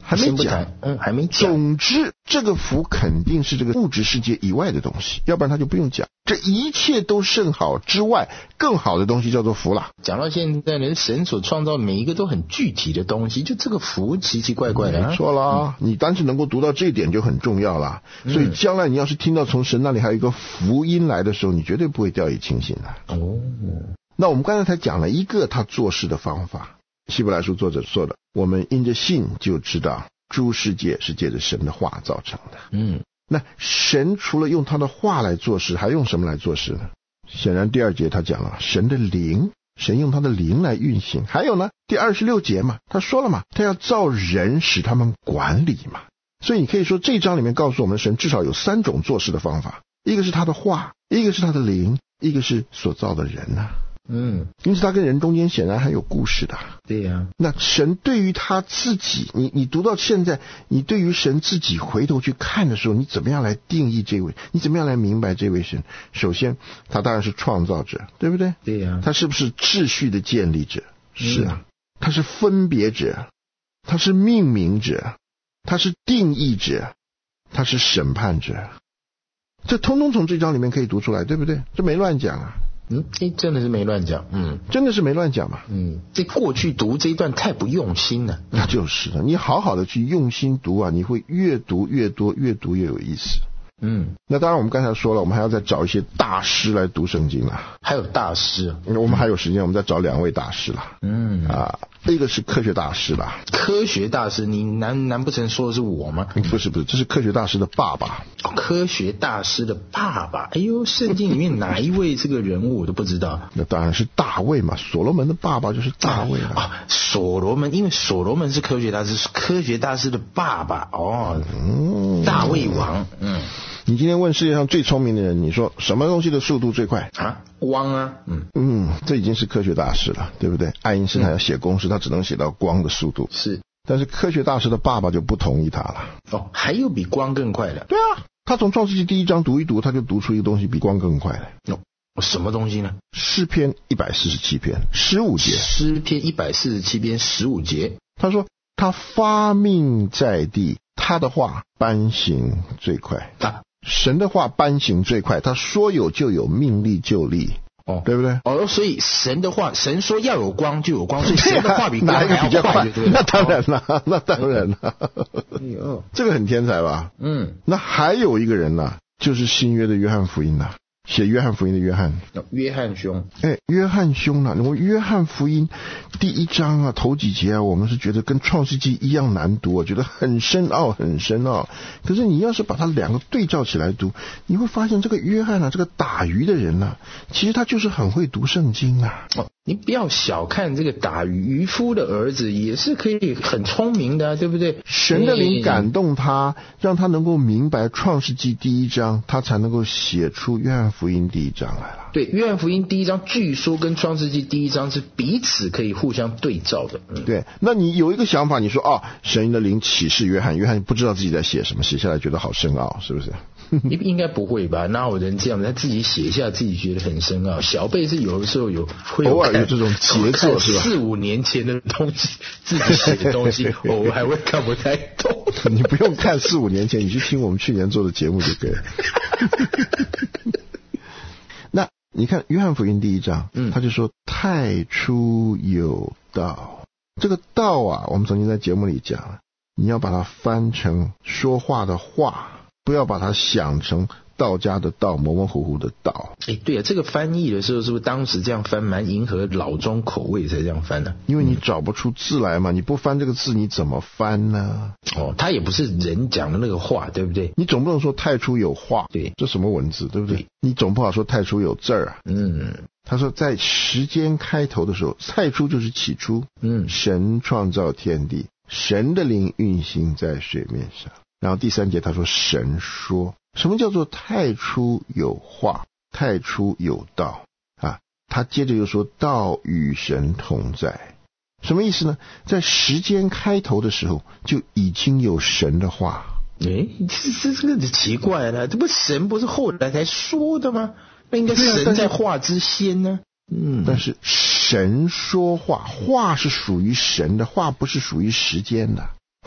[SPEAKER 3] 还没讲，
[SPEAKER 4] 还没讲。
[SPEAKER 3] 总之，这个福肯定是这个物质世界以外的东西，要不然他就不用讲。这一切都甚好之外，更好的东西叫做福了。
[SPEAKER 4] 讲到现在呢，神所创造每一个都很具体的东西，就这个福奇奇怪怪的。
[SPEAKER 3] 没错啦，你单是能够读到这一点就很重要啦。所以将来你要是听到从神那里还有一个福音来的时候，你绝对不会掉以轻心的。那我们刚才才讲了一个他做事的方法。希伯来书作者说的，我们因着信就知道诸世界是借着神的话造成的。那神除了用他的话来做事，还用什么来做事呢？显然第2节他讲了神的灵，神用他的灵来运行。还有呢，第26节嘛，他说了嘛，他要造人使他们管理嘛。所以你可以说这一章里面告诉我们，神至少有3种做事的方法，一个是他的话，一个是他的灵，一个是所造的人啊。因此他跟人中间显然还有故事的。
[SPEAKER 4] 对呀。
[SPEAKER 3] 那神对于他自己，你读到现在，你对于神自己回头去看的时候，你怎么样来定义这位？你怎么样来明白这位神？首先，他当然是创造者，对不对？
[SPEAKER 4] 对呀。
[SPEAKER 3] 他是不是秩序的建立者？是啊。他是分别者，他是命名者，他是定义者，他是审判者。这通通从这章里面可以读出来，对不对？这没乱讲啊。
[SPEAKER 4] 真的是没乱讲。
[SPEAKER 3] 真的是没乱讲嘛。
[SPEAKER 4] 这过去读这一段太不用心了。
[SPEAKER 3] 那就是的，你好好的去用心读啊，你会越读越多，越读越有意思。那当然我们刚才说了，我们还要再找一些大师来读圣经了。
[SPEAKER 4] 还有大师？
[SPEAKER 3] 我们还有时间，我们再找2位大师了。一个是科学大师啦。
[SPEAKER 4] 科学大师？你难不成说的是我吗？
[SPEAKER 3] 不是，这是科学大师的爸爸。
[SPEAKER 4] 科学大师的爸爸？哎呦，圣经里面哪一位这个人物我都不知道。
[SPEAKER 3] 那当然是大卫嘛，所罗门的爸爸就是大卫了。
[SPEAKER 4] 所罗门，因为所罗门是科学大师，是科学大师的爸爸。大卫王。
[SPEAKER 3] 你今天问世界上最聪明的人，你说什么东西的速度最快？
[SPEAKER 4] 光啊。
[SPEAKER 3] 这已经是科学大师了，对不对？爱因斯坦要写公式，他只能写到光的速度。
[SPEAKER 4] 是。
[SPEAKER 3] 但是科学大师的爸爸就不同意他了。
[SPEAKER 4] 还有比光更快的？
[SPEAKER 3] 对啊，他从创世纪第1章读一读，他就读出一个东西比光更快的。
[SPEAKER 4] 什么东西呢？
[SPEAKER 3] 诗篇147篇15节。
[SPEAKER 4] 诗篇147篇15节。
[SPEAKER 3] 他说他发命在地，他的话颁行最快。神的话颁行最快，他说有就有，命立就立。对不对？
[SPEAKER 4] 所以神的话，神说要有光就有光，所以神的话比光还要快，对不对？
[SPEAKER 3] 那当然了，那当然了。这个很天才吧？那还有一个人呢，就是新约的约翰福音呐。写约翰福音的约翰，
[SPEAKER 4] 约翰兄，
[SPEAKER 3] 约翰兄啊，我约翰福音第1章啊，头几节啊，我们是觉得跟创世纪一样难读，我觉得很深奥，很深奥。可是你要是把它2个对照起来读，你会发现这个约翰啊，这个打鱼的人啊，其实他就是很会读圣经啊。
[SPEAKER 4] 你不要小看这个打渔夫的儿子，也是可以很聪明的，对不对？
[SPEAKER 3] 神的灵感动他，让他能够明白创世纪第1章，他才能够写出约翰福音第1章来了。
[SPEAKER 4] 对，约翰福音第1章据说跟创世纪第1章是彼此可以互相对照的。
[SPEAKER 3] 对，那你有一个想法，你说神的灵启示约翰，约翰不知道自己在写什么，写下来觉得好深奥，是不是？
[SPEAKER 4] 应该不会吧？哪有人这样子？他自己写下，自己觉得很深奥。小贝是有的时候会
[SPEAKER 3] 偶尔有这种杰作，是吧
[SPEAKER 4] ？4-5年前的东西，自己写的东西，偶尔还会看不太懂。
[SPEAKER 3] 你不用看4-5年前，你去听我们去年做的节目就可以了。那你看约翰福音第1章，他就说太初有道。这个道啊，我们曾经在节目里讲了，你要把它翻成说话的话，不要把它想成道家的道，模模糊糊的道。
[SPEAKER 4] 对啊，这个翻译的时候是不是当时这样翻蛮迎合老中口味才这样翻呢？
[SPEAKER 3] 因为你找不出字来嘛，你不翻这个字你怎么翻呢？
[SPEAKER 4] 他也不是人讲的那个话，对不对？
[SPEAKER 3] 你总不能说太初有话，
[SPEAKER 4] 对，
[SPEAKER 3] 这什么文字，对不对？你总不好说太初有字啊。他说在时间开头的时候，太初就是起初，神创造天地，神的灵运行在水面上。然后第3节他说神说，什么叫做太初有话，太初有道啊？他接着又说道与神同在，什么意思呢？在时间开头的时候就已经有神的话。
[SPEAKER 4] 这个奇怪了，这不神不是后来才说的吗？那应该神在话之先呢。
[SPEAKER 3] 但是神说话，话是属于神的，话不是属于时间的，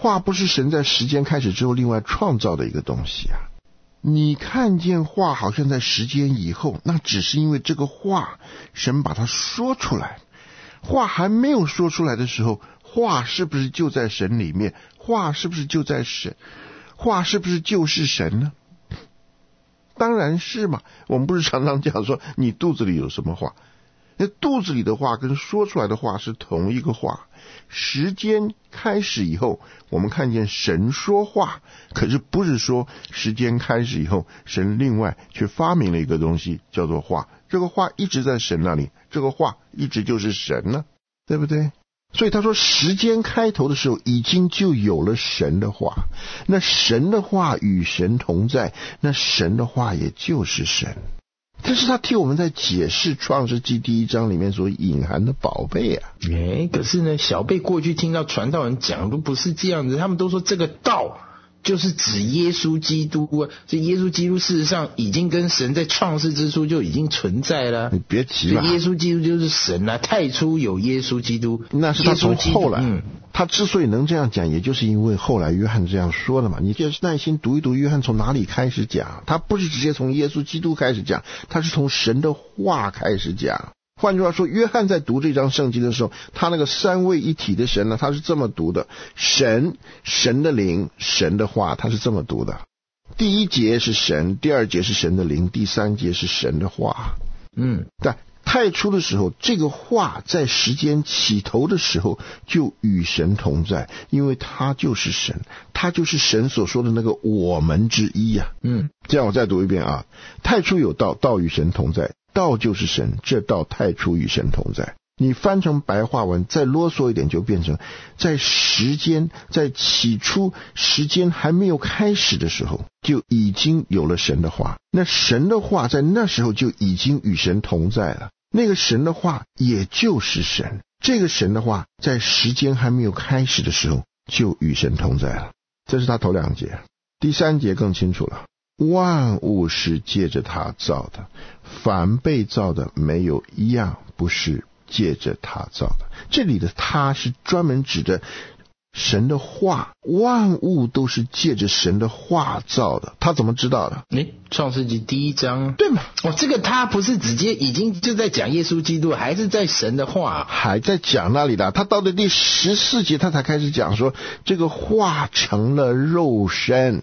[SPEAKER 3] 话不是神在时间开始之后另外创造的一个东西啊。你看见话好像在时间以后，那只是因为这个话神把它说出来。话还没有说出来的时候，话是不是就在神里面？话是不是就在神？话是不是就是神呢？当然是嘛。我们不是常常讲说你肚子里有什么话，那肚子里的话跟说出来的话是同一个话。时间开始以后，我们看见神说话，可是不是说时间开始以后神另外去发明了一个东西叫做话，这个话一直在神那里，这个话一直就是神呢，对不对？所以他说时间开头的时候已经就有了神的话，那神的话与神同在，那神的话也就是神。这是他替我们在解释创世纪第1章里面所隐含的宝贝啊。
[SPEAKER 4] 可是呢，小贝过去听到传道人讲都不是这样子，他们都说这个道就是指耶稣基督啊，所以耶稣基督事实上已经跟神在创世之初就已经存在了。
[SPEAKER 3] 你别急了，
[SPEAKER 4] 耶稣基督就是神啊，太初有耶稣基督，
[SPEAKER 3] 那是他从后来，他之所以能这样讲，也就是因为后来约翰这样说的嘛。你就耐心读一读约翰从哪里开始讲，他不是直接从耶稣基督开始讲，他是从神的话开始讲。换句话说，约翰在读这章圣经的时候，他那个三位一体的神呢，他是这么读的：神、神的灵、神的话，他是这么读的。第1节是神，第2节是神的灵，第3节是神的话。但太初的时候，这个话在时间起头的时候就与神同在，因为他就是神，他就是神所说的那个我们之一啊。这样我再读一遍啊：太初有道，道与神同在，道就是神，这道太初与神同在。你翻成白话文再啰嗦一点，就变成在时间，在起初时间还没有开始的时候就已经有了神的话，那神的话在那时候就已经与神同在了，那个神的话也就是神，这个神的话在时间还没有开始的时候就与神同在了。这是他头2节。第3节更清楚了：万物是借着他造的，凡被造的没有一样不是借着他造的。这里的他是专门指的神的话，万物都是借着神的话造的。他怎么知道的？
[SPEAKER 4] 创世纪第1章，
[SPEAKER 3] 对吗？
[SPEAKER 4] 这个他不是直接已经就在讲耶稣基督，还是在神的话，
[SPEAKER 3] 还在讲那里的。他到了第14节他才开始讲说这个话成了肉身。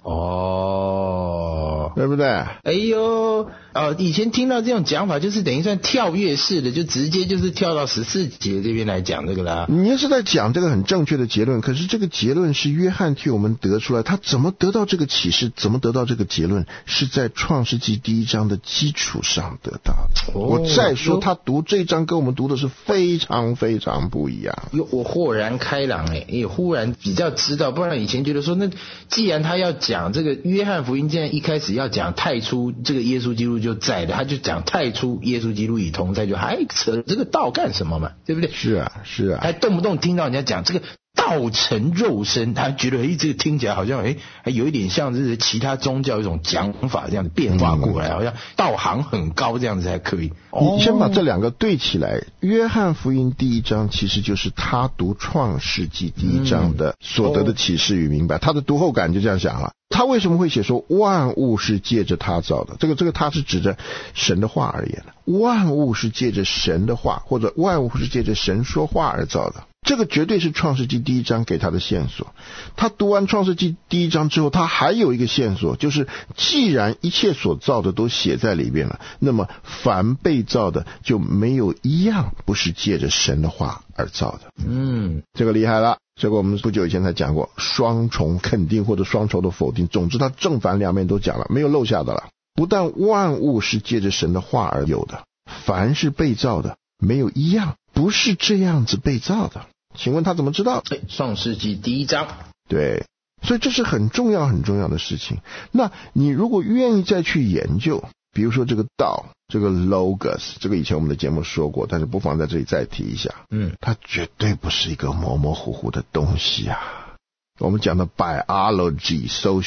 [SPEAKER 3] 对不对？
[SPEAKER 4] 以前听到这种讲法就是等于算跳跃式的，就直接就是跳到14节这边来讲这个啦。
[SPEAKER 3] 你是在讲这个很正确的结论，可是这个结论是约翰替我们得出来，他怎么得到这个启示，怎么得到这个结论，是在创世纪第1章的基础上得到的。我再说他读这一章跟我们读的是非常非常不一样。
[SPEAKER 4] 我豁然开朗也忽然比较知道，不然以前觉得说那既然他要讲这个约翰福音，既然一开始要讲太初这个耶稣基督就在的，他就讲太初耶稣基督与同在，就还扯这个道干什么嘛，对不对？
[SPEAKER 3] 是啊，还
[SPEAKER 4] 动不动听到人家讲这个道成肉身，他觉得这个听起来好像有一点像是其他宗教一种讲法这样子变化过来，好像道行很高这样子才可以。
[SPEAKER 3] 你先把这2个对起来，约翰福音第1章其实就是他读创世纪第1章的所得的启示与明白，他的读后感就这样想了。他为什么会写说万物是借着他造的？这个他是指着神的话而言的，万物是借着神的话，或者万物是借着神说话而造的。这个绝对是创世纪第1章给他的线索。他读完创世纪第1章之后，他还有一个线索，就是既然一切所造的都写在里边了，那么凡被造的就没有一样不是借着神的话而造的。这个厉害了。这个我们不久以前才讲过，双重肯定或者双重的否定，总之他正反两面都讲了，没有漏下的了。不但万物是借着神的话而有的，凡是被造的没有一样不是这样子被造的。请问他怎么知道？
[SPEAKER 4] 创世纪第1章。
[SPEAKER 3] 对，所以这是很重要很重要的事情。那你如果愿意再去研究，比如说这个道，这个 logos， 这个以前我们的节目说过，但是不妨在这里再提一下。它绝对不是一个模模糊糊的东西啊。我们讲的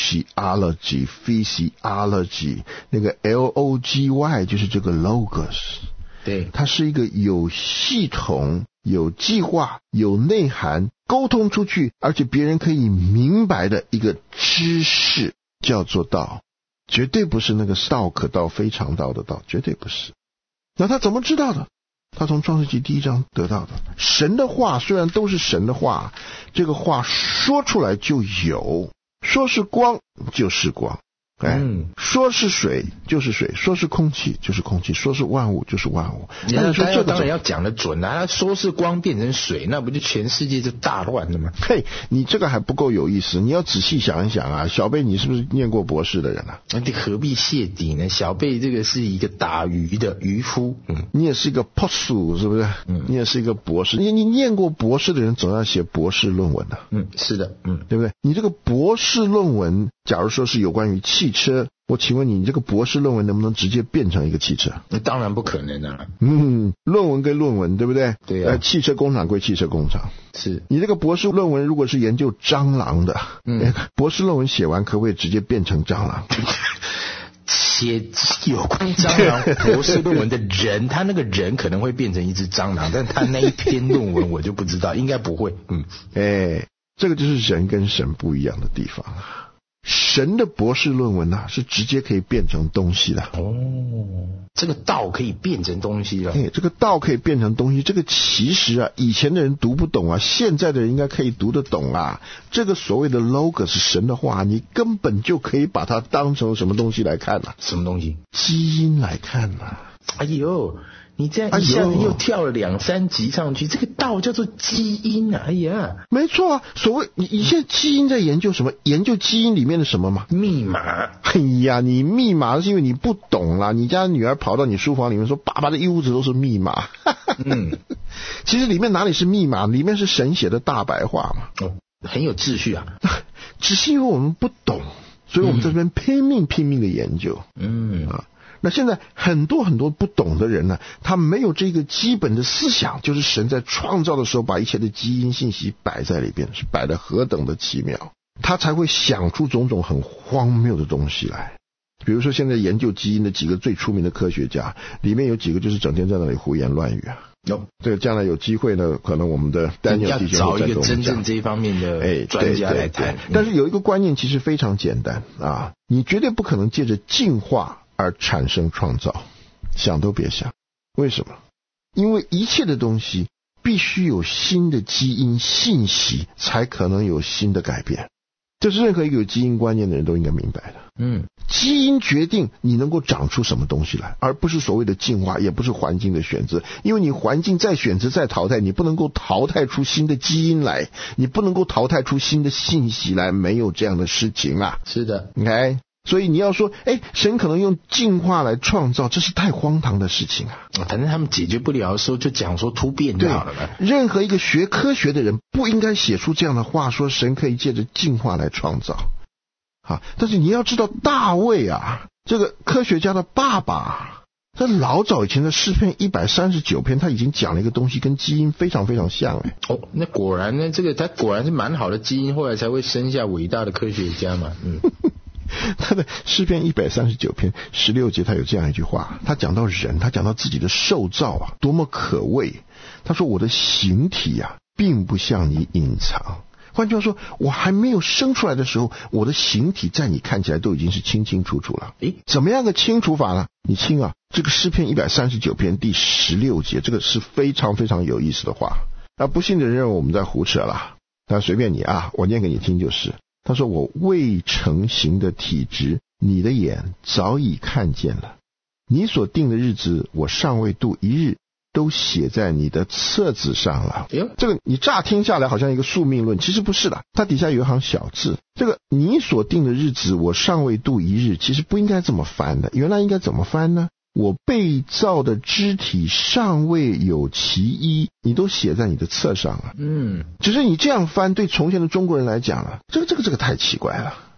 [SPEAKER 3] biology、sociology、physiology， 那个 logy 就是这个 logos。
[SPEAKER 4] 对，
[SPEAKER 3] 它是一个有系统、有计划、有内涵，沟通出去，而且别人可以明白的一个知识，叫做道。绝对不是那个道可道非常道的道，绝对不是。那他怎么知道的？他从创世纪第1章得到的。神的话虽然都是神的话，这个话说出来就有，说是光就是光，说是水就是水，说是空气就是空气，说是万物就是万物。
[SPEAKER 4] 那你说这当然要讲得准啊，他说是光变成水，那不就全世界就大乱了吗？
[SPEAKER 3] 嘿，你这个还不够有意思，你要仔细想一想啊。小贝，你是不是念过博士的人啊？
[SPEAKER 4] 你何必谢底呢？小贝这个是一个打鱼的渔夫，
[SPEAKER 3] 你也是一个博士，是不是？你也是一个博士，你念过博士的人总要写博士论文的。
[SPEAKER 4] 是的，
[SPEAKER 3] 对不对？你这个博士论文，假如说是有关于汽车，我请问你这个博士论文能不能直接变成一个汽车？
[SPEAKER 4] 那当然不可能啊。
[SPEAKER 3] 论文归论文，对不对？
[SPEAKER 4] 对啊。
[SPEAKER 3] 汽车工厂归汽车工厂。
[SPEAKER 4] 是。
[SPEAKER 3] 你这个博士论文如果是研究蟑螂的，博士论文写完可不可以直接变成蟑螂？
[SPEAKER 4] 写有关蟑螂博士论文的人，他那个人可能会变成一只蟑螂，但他那一篇论文我就不知道，应该不会。
[SPEAKER 3] 这个就是人跟神不一样的地方。神的博士论文是直接可以变成东西的。
[SPEAKER 4] 这个道可以变成东西了。
[SPEAKER 3] 这个道可以变成东西，这个其实以前的人读不懂啊，现在的人应该可以读得懂啊。这个所谓的 logos 是神的话，你根本就可以把它当成什么东西来看啊？
[SPEAKER 4] 什么东西？
[SPEAKER 3] 基因来看啊。
[SPEAKER 4] 哎呦，你这样一下子又跳了2-3级上去，这个道叫做基因啊！哎呀，
[SPEAKER 3] 没错啊，所谓你现在基因在研究什么？研究基因里面的什么吗？
[SPEAKER 4] 密码。
[SPEAKER 3] 哎呀，你密码是因为你不懂啦。你家女儿跑到你书房里面说，爸爸的一屋子都是密码。其实里面哪里是密码？里面是神写的大白话嘛。
[SPEAKER 4] 很有秩序啊。
[SPEAKER 3] 只是因为我们不懂，所以我们在这边拼命的研究。那现在很多不懂的人呢，他没有这个基本的思想，就是神在创造的时候把一切的基因信息摆在里边，是摆得何等的奇妙，他才会想出种种很荒谬的东西来。比如说现在研究基因的几个最出名的科学家，里面有几个就是整天在那里胡言乱语啊。这个将来有机会呢，可能我们的 Daniel 弟兄
[SPEAKER 4] 要找一个真正这一方面的专家来谈。
[SPEAKER 3] 但是有一个观念其实非常简单啊，你绝对不可能借着进化而产生创造，想都别想。为什么？因为一切的东西必须有新的基因信息，才可能有新的改变。这是任何一个有基因观念的人都应该明白的。基因决定你能够长出什么东西来，而不是所谓的进化，也不是环境的选择。因为你环境再选择再淘汰，你不能够淘汰出新的基因来，你不能够淘汰出新的信息来，没有这样的事情啊。
[SPEAKER 4] 是的。
[SPEAKER 3] OK，所以你要说神可能用进化来创造，这是太荒唐的事情啊。
[SPEAKER 4] 反正他们解决不了的时候就讲说突变就好了嘛。
[SPEAKER 3] 任何一个学科学的人不应该写出这样的话，说神可以借着进化来创造。但是你要知道大卫啊，这个科学家的爸爸，在老早以前的诗篇139篇，他已经讲了一个东西跟基因非常非常像。
[SPEAKER 4] 那果然呢，这个他果然是蛮好的基因，后来才会生下伟大的科学家嘛。
[SPEAKER 3] 他的诗篇139篇16节，他有这样一句话，他讲到人，他讲到自己的受造多么可畏。他说我的形体并不向你隐藏。换句话说，我还没有生出来的时候，我的形体在你看起来都已经是清清楚楚了。怎么样的清楚法呢？你听这个诗篇139篇第16节，这个是非常非常有意思的话。不信的人认为我们在胡扯啦，那随便你我念给你听就是。他说我未成形的体质，你的眼早已看见了，你所定的日子，我尚未度一日，都写在你的册子上了。这个你乍听下来好像一个宿命论，其实不是的，它底下有一行小字，这个你所定的日子，我尚未度一日，其实不应该这么翻的。原来应该怎么翻呢？我被造的肢体尚未有其一，你都写在你的册上了。只是你这样翻，对从前的中国人来讲这个太奇怪了。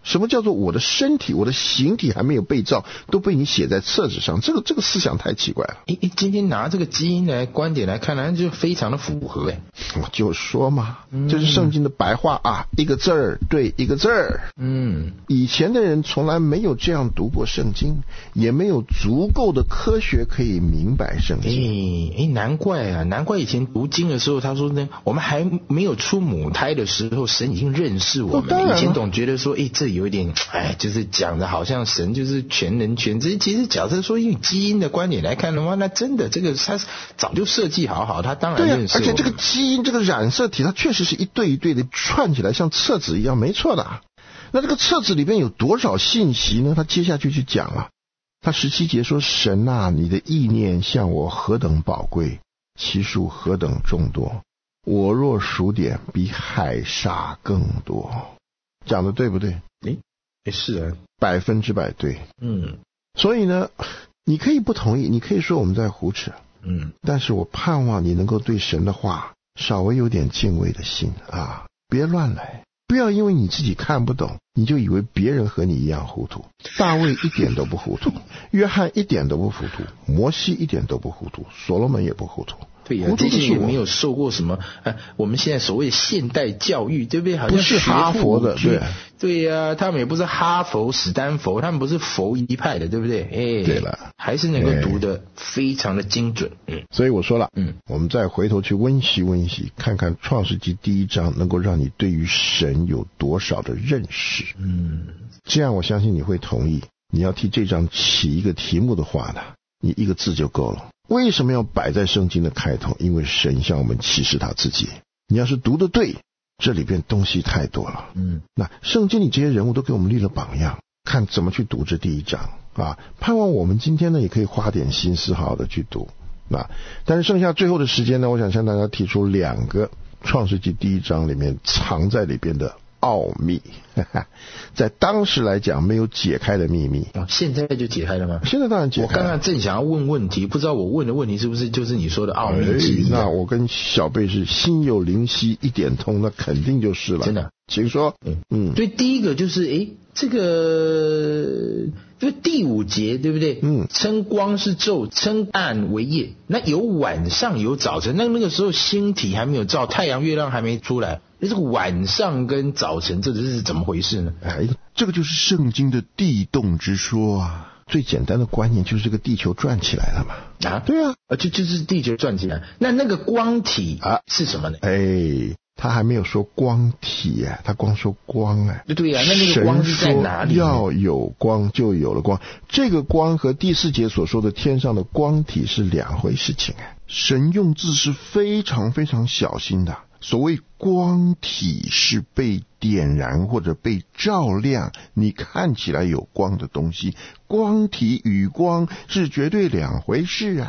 [SPEAKER 3] 什么叫做我的身体，我的形体还没有被造，都被你写在册子上？这个思想太奇怪了。
[SPEAKER 4] 今天拿这个基因来观点来看呢，就非常的符合
[SPEAKER 3] 我就说嘛，这是圣经的白话啊，一个字儿对一个字儿。以前的人从来没有这样读过圣经，也没有足够的科学可以明白圣经。
[SPEAKER 4] 难怪以前读经的时候，他说呢，我们还没有出母胎的时候，神已经认识我们。以前总觉得说，这有点，就是讲的好像神就是全能全知。其实假设说用基因的观点来看的话，那真的这个他早就设计好，他当然认识我们。
[SPEAKER 3] 而且这个基因这个染色体，它确实是一对一对的串起来，像册子一样，没错的。那这个册子里面有多少信息呢？他接下去就讲了，他17节说，神啊，你的意念向我何等宝贵，其数何等众多，我若数点，比海沙更多。讲的对不对？
[SPEAKER 4] 是啊
[SPEAKER 3] ，100%对。所以呢，你可以不同意，你可以说我们在胡扯，但是我盼望你能够对神的话稍微有点敬畏的心啊，别乱来，不要因为你自己看不懂，你就以为别人和你一样糊涂。大卫一点都不糊涂，约翰一点都不糊涂，摩西一点都不糊涂，所罗门也不糊涂。
[SPEAKER 4] 对呀，这些也没有受过什么我们现在所谓现代教育，对不对？好像
[SPEAKER 3] 不是哈佛的，
[SPEAKER 4] 对呀，他们也不是哈佛、史丹佛，他们不是佛一派的，对不对？
[SPEAKER 3] 对了，
[SPEAKER 4] 还是能够读得非常的精准。
[SPEAKER 3] 所以我说了，我们再回头去温习，看看创世纪第1章能够让你对于神有多少的认识。这样我相信你会同意，你要替这章起一个题目的话呢，你一个字就够了。为什么要摆在圣经的开头？因为神向我们启示他自己。你要是读得对，这里边东西太多了。那圣经里这些人物都给我们立了榜样，看怎么去读这第1章啊。盼望我们今天呢也可以花点心思好好的去读。但是剩下最后的时间呢，我想向大家提出2个创世纪第1章里面藏在里边的奥秘，在当时来讲没有解开的秘密。
[SPEAKER 4] 现在就解开了吗？
[SPEAKER 3] 现在当然解开了。
[SPEAKER 4] 我刚刚正想要问问题，不知道我问的问题是不是就是你说的奥秘之一？
[SPEAKER 3] 那我跟小贝是心有灵犀一点通，那肯定就是了。
[SPEAKER 4] 真的，
[SPEAKER 3] 请说。
[SPEAKER 4] 对，第一个就是这个就第5节对不对？称光是昼，称暗为夜。那有晚上有早晨，那个时候星体还没有照，太阳月亮还没出来，这个晚上跟早晨这是怎么回事呢？
[SPEAKER 3] 这个就是圣经的地动之说啊。最简单的观念就是这个地球转起来了嘛。对啊，
[SPEAKER 4] 就是地球转起来。那个光体是什么呢？
[SPEAKER 3] 他还没有说光体他光说光
[SPEAKER 4] 对呀，那个光是在哪里？
[SPEAKER 3] 要有光就有了光，这个光和第4节所说的天上的光体是2回事情神用字是非常非常小心的。所谓光体是被点燃或者被照亮，你看起来有光的东西，光体与光是绝对2回事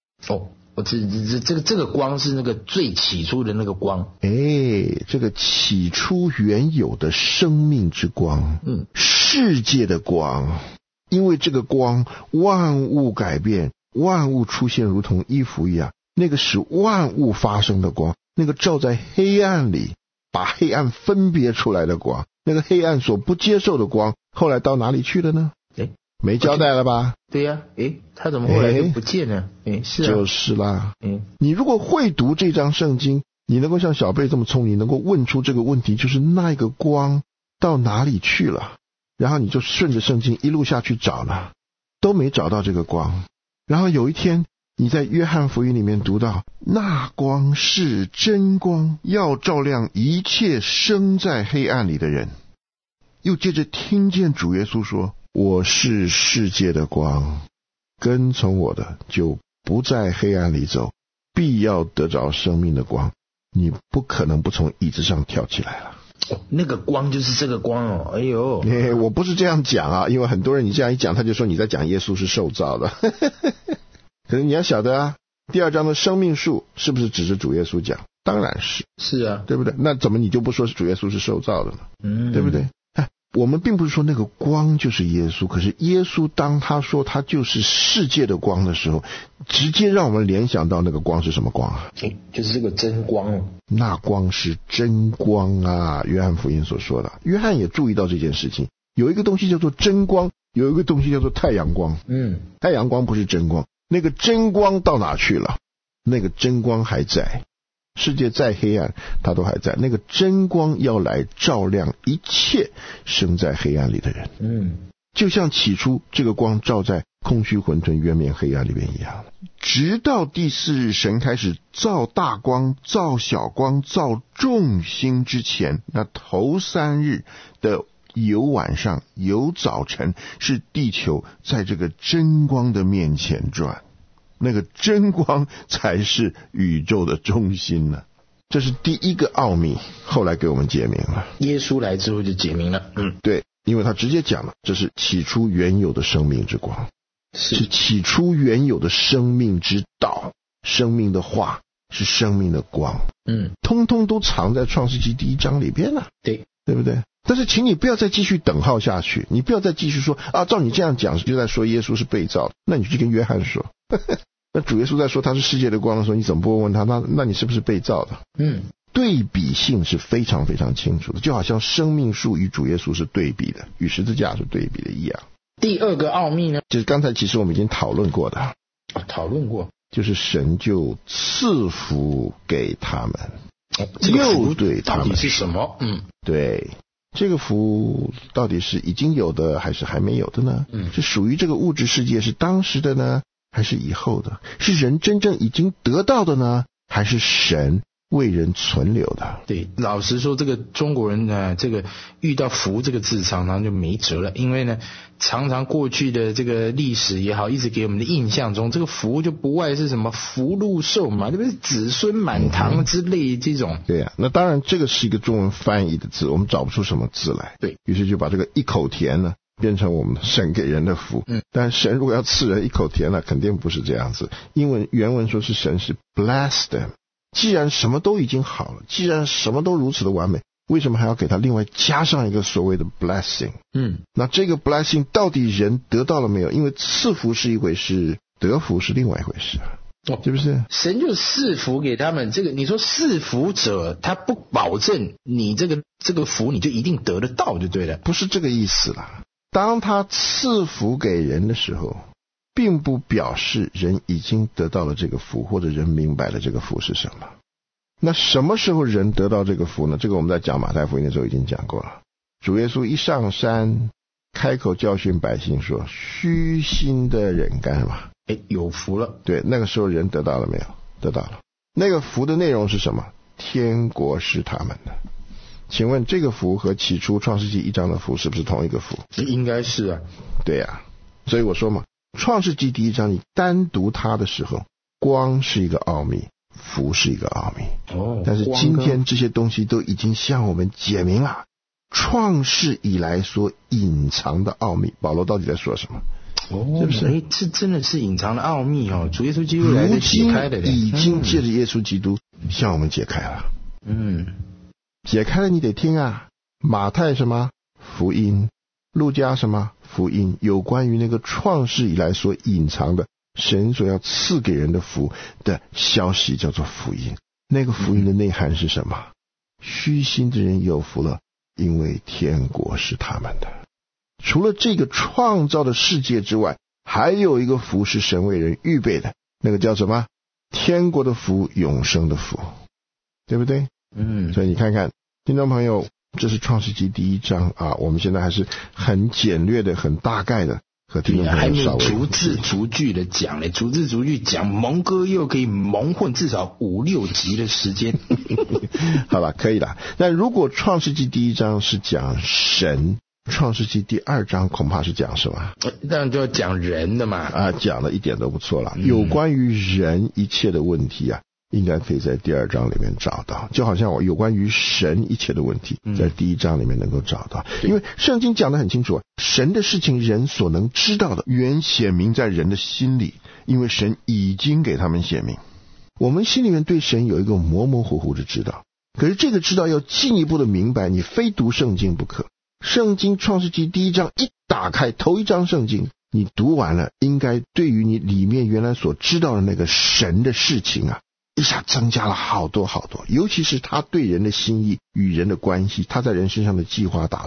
[SPEAKER 4] 这个光是那个最起初的那个光。
[SPEAKER 3] 这个起初原有的生命之光，世界的光。因为这个光，万物改变，万物出现如同衣服一样，那个使万物发生的光，那个照在黑暗里把黑暗分别出来的光，那个黑暗所不接受的光，后来到哪里去了呢？没交代了吧？
[SPEAKER 4] 对呀，他怎么后来就不见了？是啊，
[SPEAKER 3] 就是啦。你如果会读这章圣经，你能够像小贝这么聪明，能够问出这个问题，就是那一个光到哪里去了，然后你就顺着圣经一路下去找了，都没找到这个光。然后有一天你在约翰福音里面读到，那光是真光，要照亮一切生在黑暗里的人。又接着听见主耶稣说，我是世界的光，跟从我的就不在黑暗里走，必要得着生命的光。你不可能不从椅子上跳起来了。
[SPEAKER 4] 那个光就是这个光
[SPEAKER 3] 我不是这样讲啊，因为很多人你这样一讲，他就说你在讲耶稣是受造的。可是你要晓得第2章的生命树是不是指着主耶稣讲？当然是
[SPEAKER 4] 啊，
[SPEAKER 3] 对不对？那怎么你就不说是主耶稣是受造的呢？对不对？我们并不是说那个光就是耶稣，可是耶稣当他说他就是世界的光的时候，直接让我们联想到那个光是什么光啊？
[SPEAKER 4] 就是这个真光。
[SPEAKER 3] 那光是真光啊，约翰福音所说的。约翰也注意到这件事情， 有一个东西叫做真光，有一个东西叫做太阳光。太阳光不是真光，那个真光到哪去了？那个真光还在，世界再黑暗它都还在，那个真光要来照亮一切生在黑暗里的人。就像起初这个光照在空虚混沌渊面黑暗里面一样，直到第4日神开始造大光、造小光、造众星之前，那头3日的有晚上有早晨，是地球在这个真光的面前转，那个真光才是宇宙的中心呢。这是第一个奥秘，后来给我们解明了。
[SPEAKER 4] 耶稣来之后就解明了。
[SPEAKER 3] 对，因为他直接讲了，这是起初原有的生命之光，是起初原有的生命之道，生命的话是生命的光。通通都藏在创世纪第1章里边了。对不对？但是请你不要再继续等号下去，你不要再继续说照你这样讲就在说耶稣是被造的，那你去跟约翰说那主耶稣在说他是世界的光的时候，你怎么不问他那你是不是被造的？对比性是非常非常清楚的，就好像生命树与主耶稣是对比的，与十字架是对比的一样。
[SPEAKER 4] 第2个奥秘呢，
[SPEAKER 3] 就是刚才其实我们已经讨论过的，就是神就赐福给他们，又对他们
[SPEAKER 4] 到底是什么？
[SPEAKER 3] 对，这个福到底是已经有的还是还没有的呢？是属于这个物质世界，是当时的呢，还是以后的？是人真正已经得到的呢，还是神为人存留的？
[SPEAKER 4] 对，老实说，这个中国人呢，这个遇到福这个字常常就没辙了，因为呢，常常过去的这个历史也好，一直给我们的印象中，这个福就不外是什么福禄寿嘛，对不对？子孙满堂之类这种。
[SPEAKER 3] 对啊，那当然这个是一个中文翻译的字，我们找不出什么字来，
[SPEAKER 4] 对于
[SPEAKER 3] 是就把这个一口田呢变成我们神给人的福。但神如果要赐人一口田呢，肯定不是这样子。英文原文说是神是 bless them。既然什么都已经好了，既然什么都如此的完美，为什么还要给他另外加上一个所谓的 blessing？那这个 blessing 到底人得到了没有？因为赐福是一回事，得福是另外一回事是不是？
[SPEAKER 4] 神就赐福给他们，这个你说赐福者他不保证你这个福你就一定得得到就对了，
[SPEAKER 3] 不是这个意思啦。当他赐福给人的时候，并不表示人已经得到了这个福，或者人明白了这个福是什么。那什么时候人得到这个福呢？这个我们在讲马太福音的时候已经讲过了。主耶稣一上山，开口教训百姓说，虚心的忍耐嘛，
[SPEAKER 4] 有福了。
[SPEAKER 3] 对，那个时候人得到了没有？得到了。那个福的内容是什么？天国是他们的。请问这个福和起初创世纪1章的福是不是同一个福？
[SPEAKER 4] 应该是啊。
[SPEAKER 3] 对啊，所以我说嘛，创世纪第1章你单独它的时候，光是一个奥秘，福是一个奥秘。但是今天这些东西都已经向我们解明了创世以来所隐藏的奥秘。保罗到底在说什么？是不是？
[SPEAKER 4] 这真的是隐藏的奥秘主耶稣基督来的解开的，
[SPEAKER 3] 已经借着耶稣基督向我们解开了。解开了你得听啊。马太什么福音，路加什么福音，有关于那个创世以来所隐藏的神所要赐给人的福的消息叫做福音。那个福音的内涵是什么？虚心的人有福了，因为天国是他们的。除了这个创造的世界之外，还有一个福是神为人预备的，那个叫什么？天国的福，永生的福，对不对？所以你看看听众朋友，这是创世纪第1章我们现在还是很简略的很大概的和听众朋友稍微
[SPEAKER 4] 还没逐字逐句的讲嘞，逐字逐句讲，蒙哥又可以蒙混至少5-6集的时间
[SPEAKER 3] 好吧，可以了。那如果创世纪第1章是讲神，创世纪第2章恐怕是讲什么？
[SPEAKER 4] 当然就要讲人的嘛。
[SPEAKER 3] 讲的一点都不错了。有关于人一切的问题应该可以在第2章里面找到，就好像我有关于神一切的问题在第1章里面能够找到。因为圣经讲得很清楚神的事情人所能知道的原显明在人的心里，因为神已经给他们显明。我们心里面对神有一个模模糊糊的知道，可是这个知道要进一步的明白，你非读圣经不可。圣经创世纪第1章一打开，头一章圣经你读完了，应该对于你里面原来所知道的那个神的事情一下增加了好多好多，尤其是他对人的心意与人的关系，他在人身上的计划打算，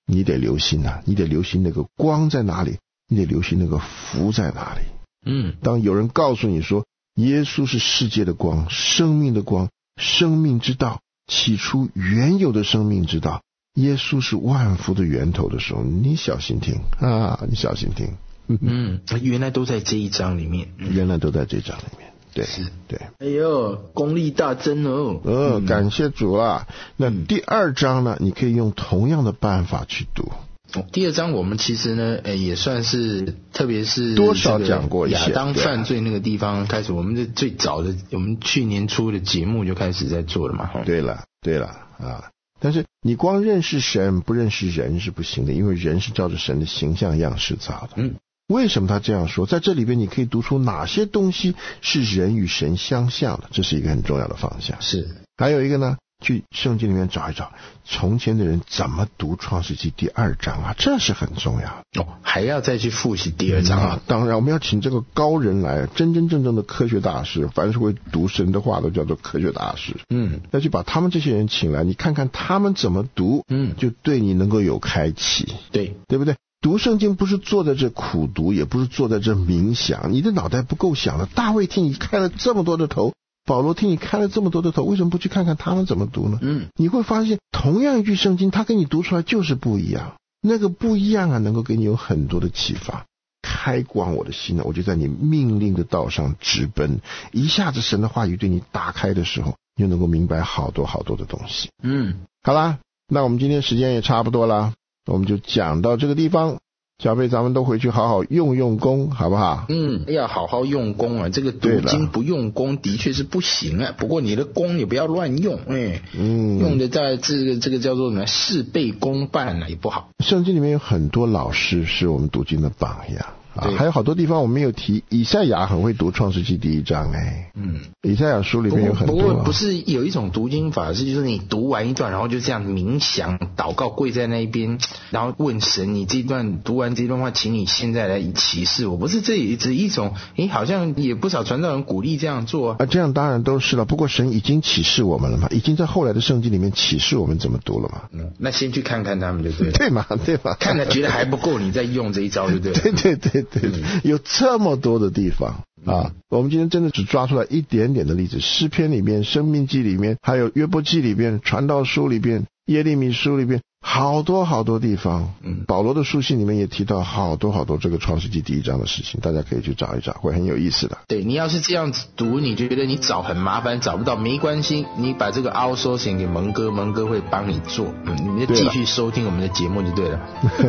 [SPEAKER 3] 你得留心啊，你得留心那个光在哪里，你得留心那个福在哪里。当有人告诉你说耶稣是世界的光，生命的光，生命之道，起初原有的生命之道，耶稣是万福的源头的时候，你小心听啊，你小心听。
[SPEAKER 4] 原来都在这一章里面，
[SPEAKER 3] 原来都在这一章里面。对，
[SPEAKER 4] 是，
[SPEAKER 3] 对。
[SPEAKER 4] 哎呦，功力大增哦。
[SPEAKER 3] 感谢主啦。那第二章呢，你可以用同样的办法去读。
[SPEAKER 4] 第二章我们其实呢，也算是，特别是
[SPEAKER 3] 多少讲过一些
[SPEAKER 4] 亚当犯罪那个地方开始，我们最早的，我们去年初的节目就开始在做了嘛。
[SPEAKER 3] 对了啊。但是你光认识神不认识人是不行的，因为人是照着神的形象样式造的。为什么他这样说？在这里边你可以读出哪些东西是人与神相像的，这是一个很重要的方向。
[SPEAKER 4] 是，还
[SPEAKER 3] 有一个呢，去圣经里面找一找从前的人怎么读创世纪第2章啊，这是很重要的。
[SPEAKER 4] 还要再去复习第2章啊。
[SPEAKER 3] 当然我们要请这个高人来，真真正正的科学大师，凡是会读神的话都叫做科学大师。要去把他们这些人请来，你看看他们怎么读，就对你能够有开启。
[SPEAKER 4] 对
[SPEAKER 3] 不对？读圣经不是坐在这苦读，也不是坐在这冥想，你的脑袋不够想了。大卫听你开了这么多的头，保罗听你开了这么多的头，为什么不去看看他们怎么读呢？你会发现同样一句圣经，他跟你读出来就是不一样。那个不一样啊，能够给你有很多的启发。开广我的心呢，我就在你命令的道上直奔，一下子神的话语对你打开的时候，你就能够明白好多好多的东西。好啦，那我们今天时间也差不多啦，我们就讲到这个地方。小贝，咱们都回去好好用功，好不好？
[SPEAKER 4] 要好好用功啊！这个读经不用功的确是不行啊。不过你的功也不要乱用，用的在这个叫做什么事倍功半啊，也不好。
[SPEAKER 3] 圣经里面有很多老师是我们读经的榜样。还有好多地方我们没有提，以赛亚很会读创世纪第1章以赛亚书里面有很多。
[SPEAKER 4] 不过不是有一种读经法是，就是你读完一段，然后就这样冥想、祷告，跪在那边，然后问神，你这段读完这段话，请你现在来启示我。不是这也只一种，好像也不少传道人鼓励这样做
[SPEAKER 3] 啊。这样当然都是了，不过神已经启示我们了嘛，已经在后来的圣经里面启示我们怎么读了嘛。
[SPEAKER 4] 那先去看看他们就对了。
[SPEAKER 3] 对嘛，
[SPEAKER 4] 看了觉得还不够，你再用这一招就对了。
[SPEAKER 3] 对，有这么多的地方啊！我们今天真的只抓出来一点点的例子，诗篇里面、生命记里面，还有约伯记里面、传道书里面、耶利米书里面，好多好多地方。保罗的书信里面也提到好多好多这个创世纪第1章的事情，大家可以去找一找，会很有意思的。
[SPEAKER 4] 对，你要是这样子读，你觉得你找很麻烦，找不到没关系，你把这个outsourcing给蒙哥，蒙哥会帮你做。你们就继续收听我们的节目就对了。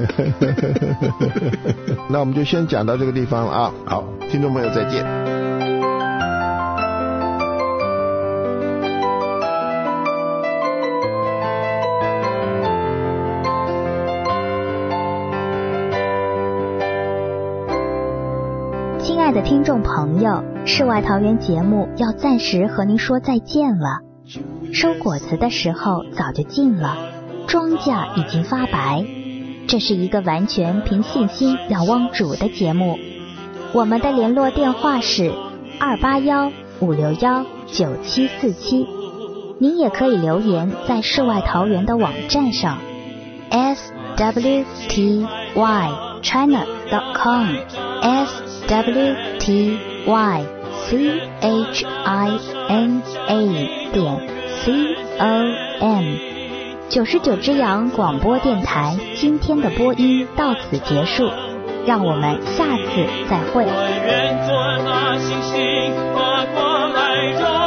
[SPEAKER 3] 那我们就先讲到这个地方啊。好，听众朋友再见。
[SPEAKER 2] 亲爱的听众朋友，世外桃源节目要暂时和您说再见了。收果子的时候早就近了，庄稼已经发白。这是一个完全凭信心仰望主的节目。我们的联络电话是281-561-9747。您也可以留言在世外桃源的网站上 swtychina.com swtychina.com。 99之阳广播电台今天的播音到此结束，让我们下次再会。
[SPEAKER 5] 我愿做那星星，把光来照。